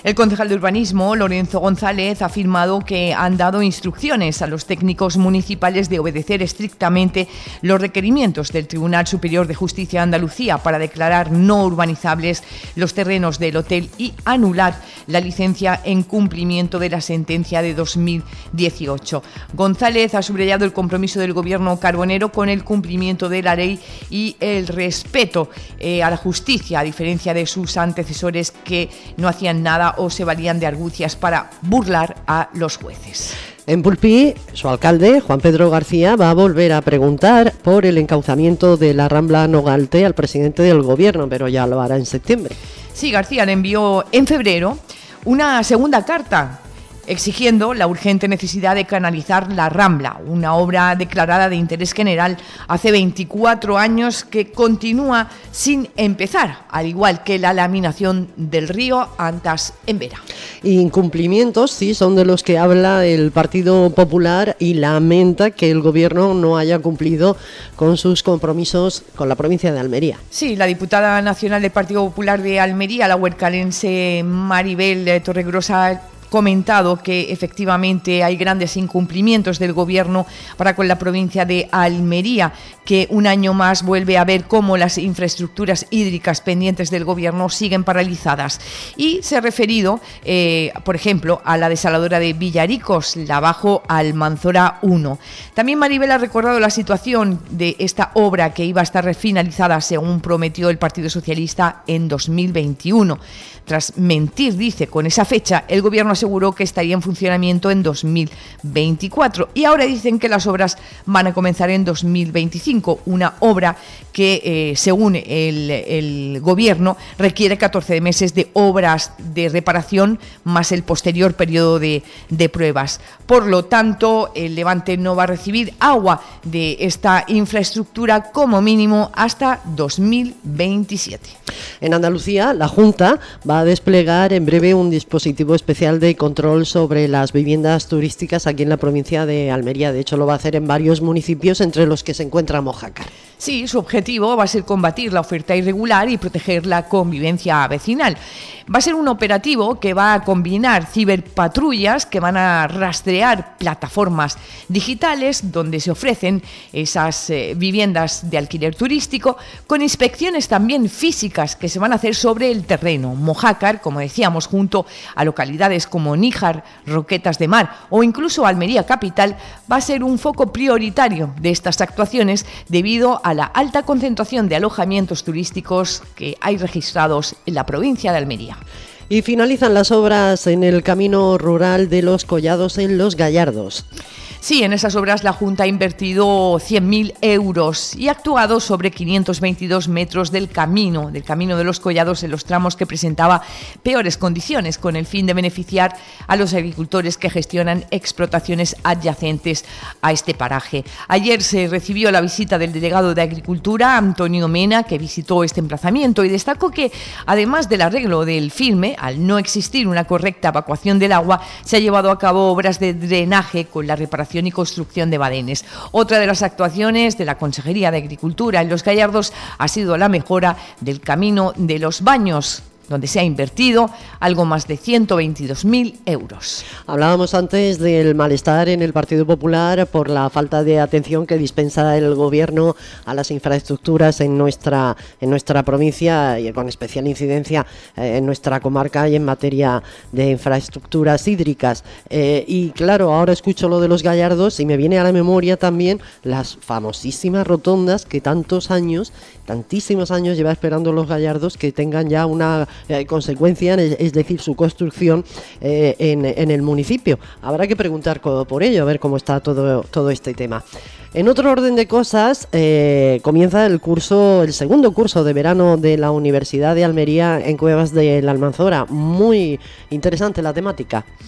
El concejal de urbanismo, Lorenzo González, ha afirmado que han dado instrucciones a los técnicos municipales de obedecer estrictamente los requerimientos del Tribunal Superior de Justicia de Andalucía para declarar no urbanizables los terrenos del hotel y anular la licencia en cumplimiento de la sentencia de dos mil dieciocho. González ha subrayado el compromiso del gobierno carbonero con el cumplimiento de la ley y el respeto eh, a la justicia, a diferencia de sus antecesores que no hacían nada o se valían de argucias para burlar a los jueces. En Pulpí, su alcalde, Juan Pedro García, va a volver a preguntar por el encauzamiento de la Rambla Nogalte al presidente del gobierno, pero ya lo hará en septiembre. Sí, García le envió en febrero una segunda carta exigiendo la urgente necesidad de canalizar la Rambla, una obra declarada de interés general hace veinticuatro años que continúa sin empezar, al igual que la laminación del río Antas en Vera. Incumplimientos, sí, son de los que habla el Partido Popular y lamenta que el gobierno no haya cumplido con sus compromisos con la provincia de Almería. Sí, la diputada nacional del Partido Popular de Almería, la huercalense Maribel Torregrosa, comentado que efectivamente hay grandes incumplimientos del gobierno para con la provincia de Almería, que un año más vuelve a ver cómo las infraestructuras hídricas pendientes del gobierno siguen paralizadas. Y se ha referido, eh, por ejemplo, a la desaladora de Villaricos, la Bajo Almanzora uno. También Maribel ha recordado la situación de esta obra que iba a estar finalizada, según prometió el Partido Socialista, en dos mil veintiuno. Tras mentir, dice, con esa fecha, el gobierno aseguró que estaría en funcionamiento en dos mil veinticuatro y ahora dicen que las obras van a comenzar en dos mil veinticinco, una obra que, eh, según el, el gobierno, requiere catorce meses de obras de reparación más el posterior periodo de, de pruebas. Por lo tanto, el Levante no va a recibir agua de esta infraestructura como mínimo hasta dos mil veintisiete. En Andalucía, la Junta va a desplegar en breve un dispositivo especial de control sobre las viviendas turísticas aquí en la provincia de Almería. De hecho, lo va a hacer en varios municipios, entre los que se encuentra Mojácar. Sí, su objetivo va a ser combatir la oferta irregular y proteger la convivencia vecinal. Va a ser un operativo que va a combinar ciberpatrullas que van a rastrear plataformas digitales donde se ofrecen esas eh, viviendas de alquiler turístico, con inspecciones también físicas que se van a hacer sobre el terreno. Mojácar, como decíamos, junto a localidades como Níjar, Roquetas de Mar o incluso Almería Capital, va a ser un foco prioritario de estas actuaciones debido a la alta concentración de alojamientos turísticos que hay registrados en la provincia de Almería. Y finalizan las obras en el camino rural de Los Collados en Los Gallardos. Sí, en esas obras la Junta ha invertido cien mil euros y ha actuado sobre quinientos veintidós metros del camino, del camino de Los Collados en los tramos que presentaba peores condiciones, con el fin de beneficiar a los agricultores que gestionan explotaciones adyacentes a este paraje. Ayer se recibió la visita del delegado de Agricultura, Antonio Mena, que visitó este emplazamiento y destacó que, además del arreglo del filme, al no existir una correcta evacuación del agua, se ha llevado a cabo obras de drenaje con la reparación y construcción de badenes. Otra de las actuaciones de la Consejería de Agricultura en Los Gallardos ha sido la mejora del camino de los baños, donde se ha invertido algo más de ciento veintidós mil euros. Hablábamos antes del malestar en el Partido Popular por la falta de atención que dispensa el gobierno a las infraestructuras en nuestra en nuestra provincia y con especial incidencia eh, en nuestra comarca y en materia de infraestructuras hídricas. Eh, y claro, ahora escucho lo de Los Gallardos y me viene a la memoria también las famosísimas rotondas que tantos años, tantísimos años lleva esperando Los Gallardos que tengan ya una Eh, consecuencia, es decir, su construcción eh, en, en el municipio. Habrá que preguntar por ello, a ver cómo está todo, todo este tema. En otro orden de cosas, eh, comienza el curso, el segundo curso de verano de la Universidad de Almería en Cuevas de la Almanzora. Muy interesante la temática.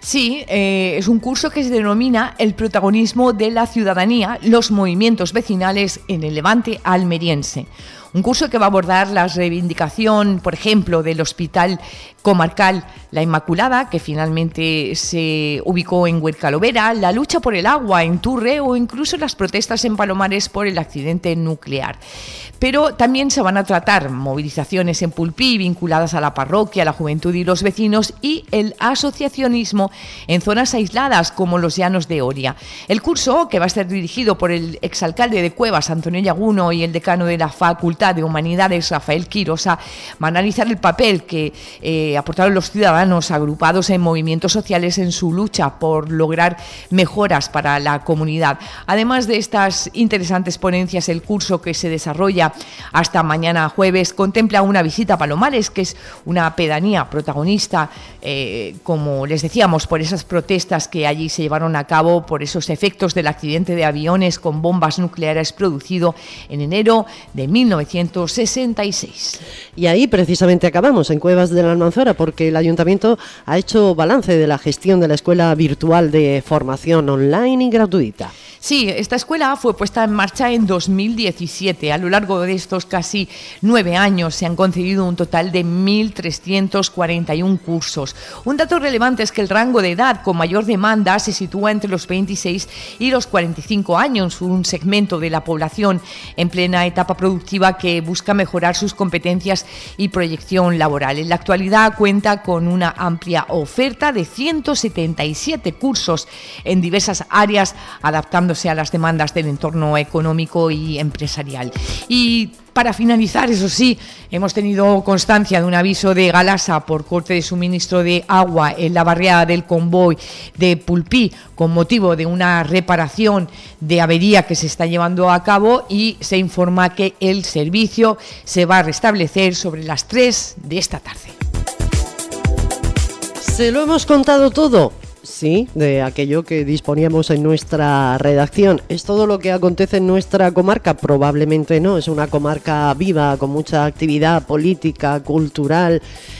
Sí, eh, es un curso que se denomina El protagonismo de la ciudadanía, los movimientos vecinales en el Levante almeriense. Un curso que va a abordar la reivindicación, por ejemplo, del Hospital Comarcal La Inmaculada, que finalmente se ubicó en Huercalovera, la lucha por el agua en Turre o incluso las protestas en Palomares por el accidente nuclear. Pero también se van a tratar movilizaciones en Pulpí vinculadas a la parroquia, la juventud y los vecinos y el asociacionismo en zonas aisladas como los Llanos de Oria. El curso, que va a ser dirigido por el exalcalde de Cuevas, Antonio Llaguno, y el decano de la Facultad de Humanidades, Rafael Quirosa, va a analizar el papel que eh, aportaron los ciudadanos agrupados en movimientos sociales en su lucha por lograr mejoras para la comunidad. Además de estas interesantes ponencias, el curso, que se desarrolla hasta mañana jueves, contempla una visita a Palomares, que es una pedanía protagonista, eh, como les decíamos, por esas protestas que allí se llevaron a cabo por esos efectos del accidente de aviones con bombas nucleares producido en enero de mil novecientos sesenta y seis. Y ahí precisamente acabamos, en Cuevas de la Almanzora, porque el Ayuntamiento ha hecho balance de la gestión de la Escuela Virtual de Formación Online y Gratuita. Sí, esta escuela fue puesta en marcha en dos mil diecisiete. A lo largo de estos casi nueve años se han concedido un total de mil trescientos cuarenta y uno cursos. Un dato relevante es que el rango de edad con mayor demanda se sitúa entre los veintiséis y los cuarenta y cinco años, un segmento de la población en plena etapa productiva que busca mejorar sus competencias y proyección laboral. En la actualidad cuenta con una amplia oferta de ciento setenta y siete cursos en diversas áreas, adaptándose a las demandas del entorno económico y empresarial. Y para finalizar, eso sí, hemos tenido constancia de un aviso de Galasa por corte de suministro de agua en la barriada del Convoy de Pulpí con motivo de una reparación de avería que se está llevando a cabo, y se informa que el servicio se va a restablecer sobre las tres de esta tarde. ¿Se lo hemos contado todo? Sí, de aquello que disponíamos en nuestra redacción. ¿Es todo lo que acontece en nuestra comarca? Probablemente no, es una comarca viva, con mucha actividad política, cultural,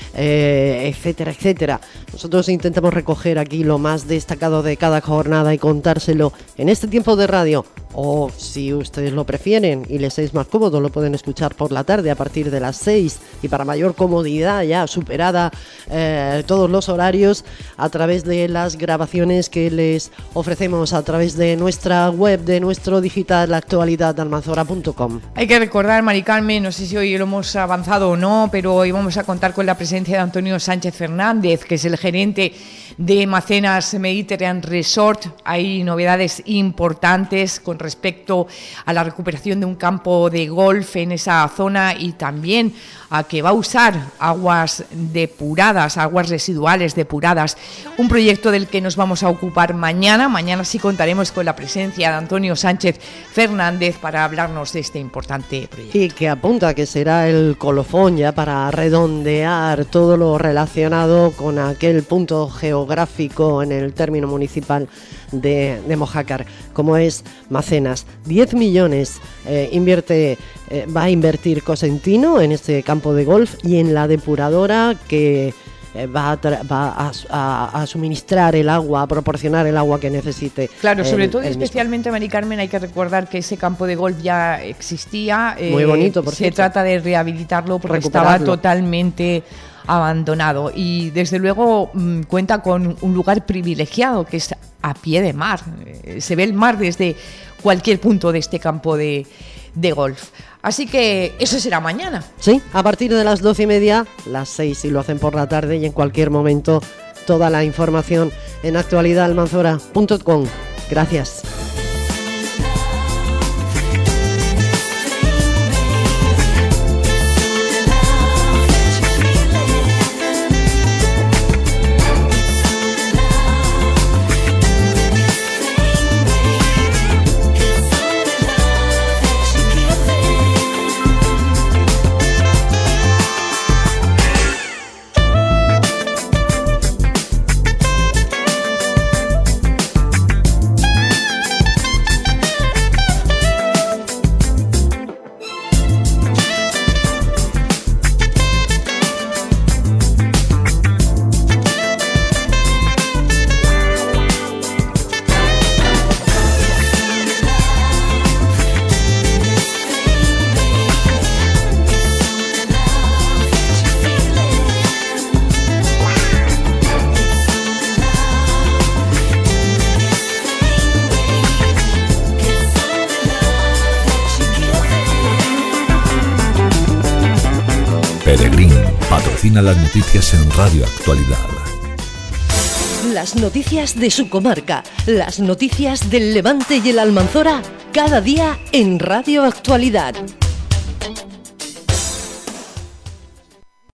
eh, etcétera, etcétera. Nosotros intentamos recoger aquí lo más destacado de cada jornada y contárselo en este tiempo de radio. O si ustedes lo prefieren y les es más cómodo, lo pueden escuchar por la tarde a partir de las seis, y para mayor comodidad, ya superada eh, todos los horarios, a través de las grabaciones que les ofrecemos a través de nuestra web, de nuestro digital, la actualidad almanzora punto com. Hay que recordar, Mari Carmen, no sé si hoy lo hemos avanzado o no, pero hoy vamos a contar con la presencia de Antonio Sánchez Fernández, que es el gerente de Macenas Mediterranean Resort. Hay novedades importantes con respecto a la recuperación de un campo de golf en esa zona, y también a que va a usar aguas depuradas, aguas residuales depuradas, un proyecto del que nos vamos a ocupar mañana. Mañana sí contaremos con la presencia de Antonio Sánchez Fernández para hablarnos de este importante proyecto. Y que apunta que será el colofón ya para redondear todo lo relacionado con aquel punto geográfico en el término municipal de, de Mojácar, como es Macenas. diez millones eh, invierte, eh, va a invertir Cosentino en este campo de golf y en la depuradora que eh, va, a, tra- va a, a, a suministrar el agua, a proporcionar el agua que necesite. Claro, sobre el, todo y el especialmente, Mari Carmen, hay que recordar que ese campo de golf ya existía. Muy eh, bonito, por Se cierto. trata de rehabilitarlo porque estaba Recuperarlo. totalmente abandonado, y desde luego mmm, cuenta con un lugar privilegiado que es a pie de mar. Eh, se ve el mar desde cualquier punto de este campo de, de golf. Así que eso será mañana. Sí, a partir de las doce y media, las seis si lo hacen por la tarde, y en cualquier momento toda la información en actualidad almanzora punto com. Gracias. Peregrín patrocina las noticias en Radio Actualidad. Las noticias de su comarca, las noticias del Levante y el Almanzora, cada día en Radio Actualidad.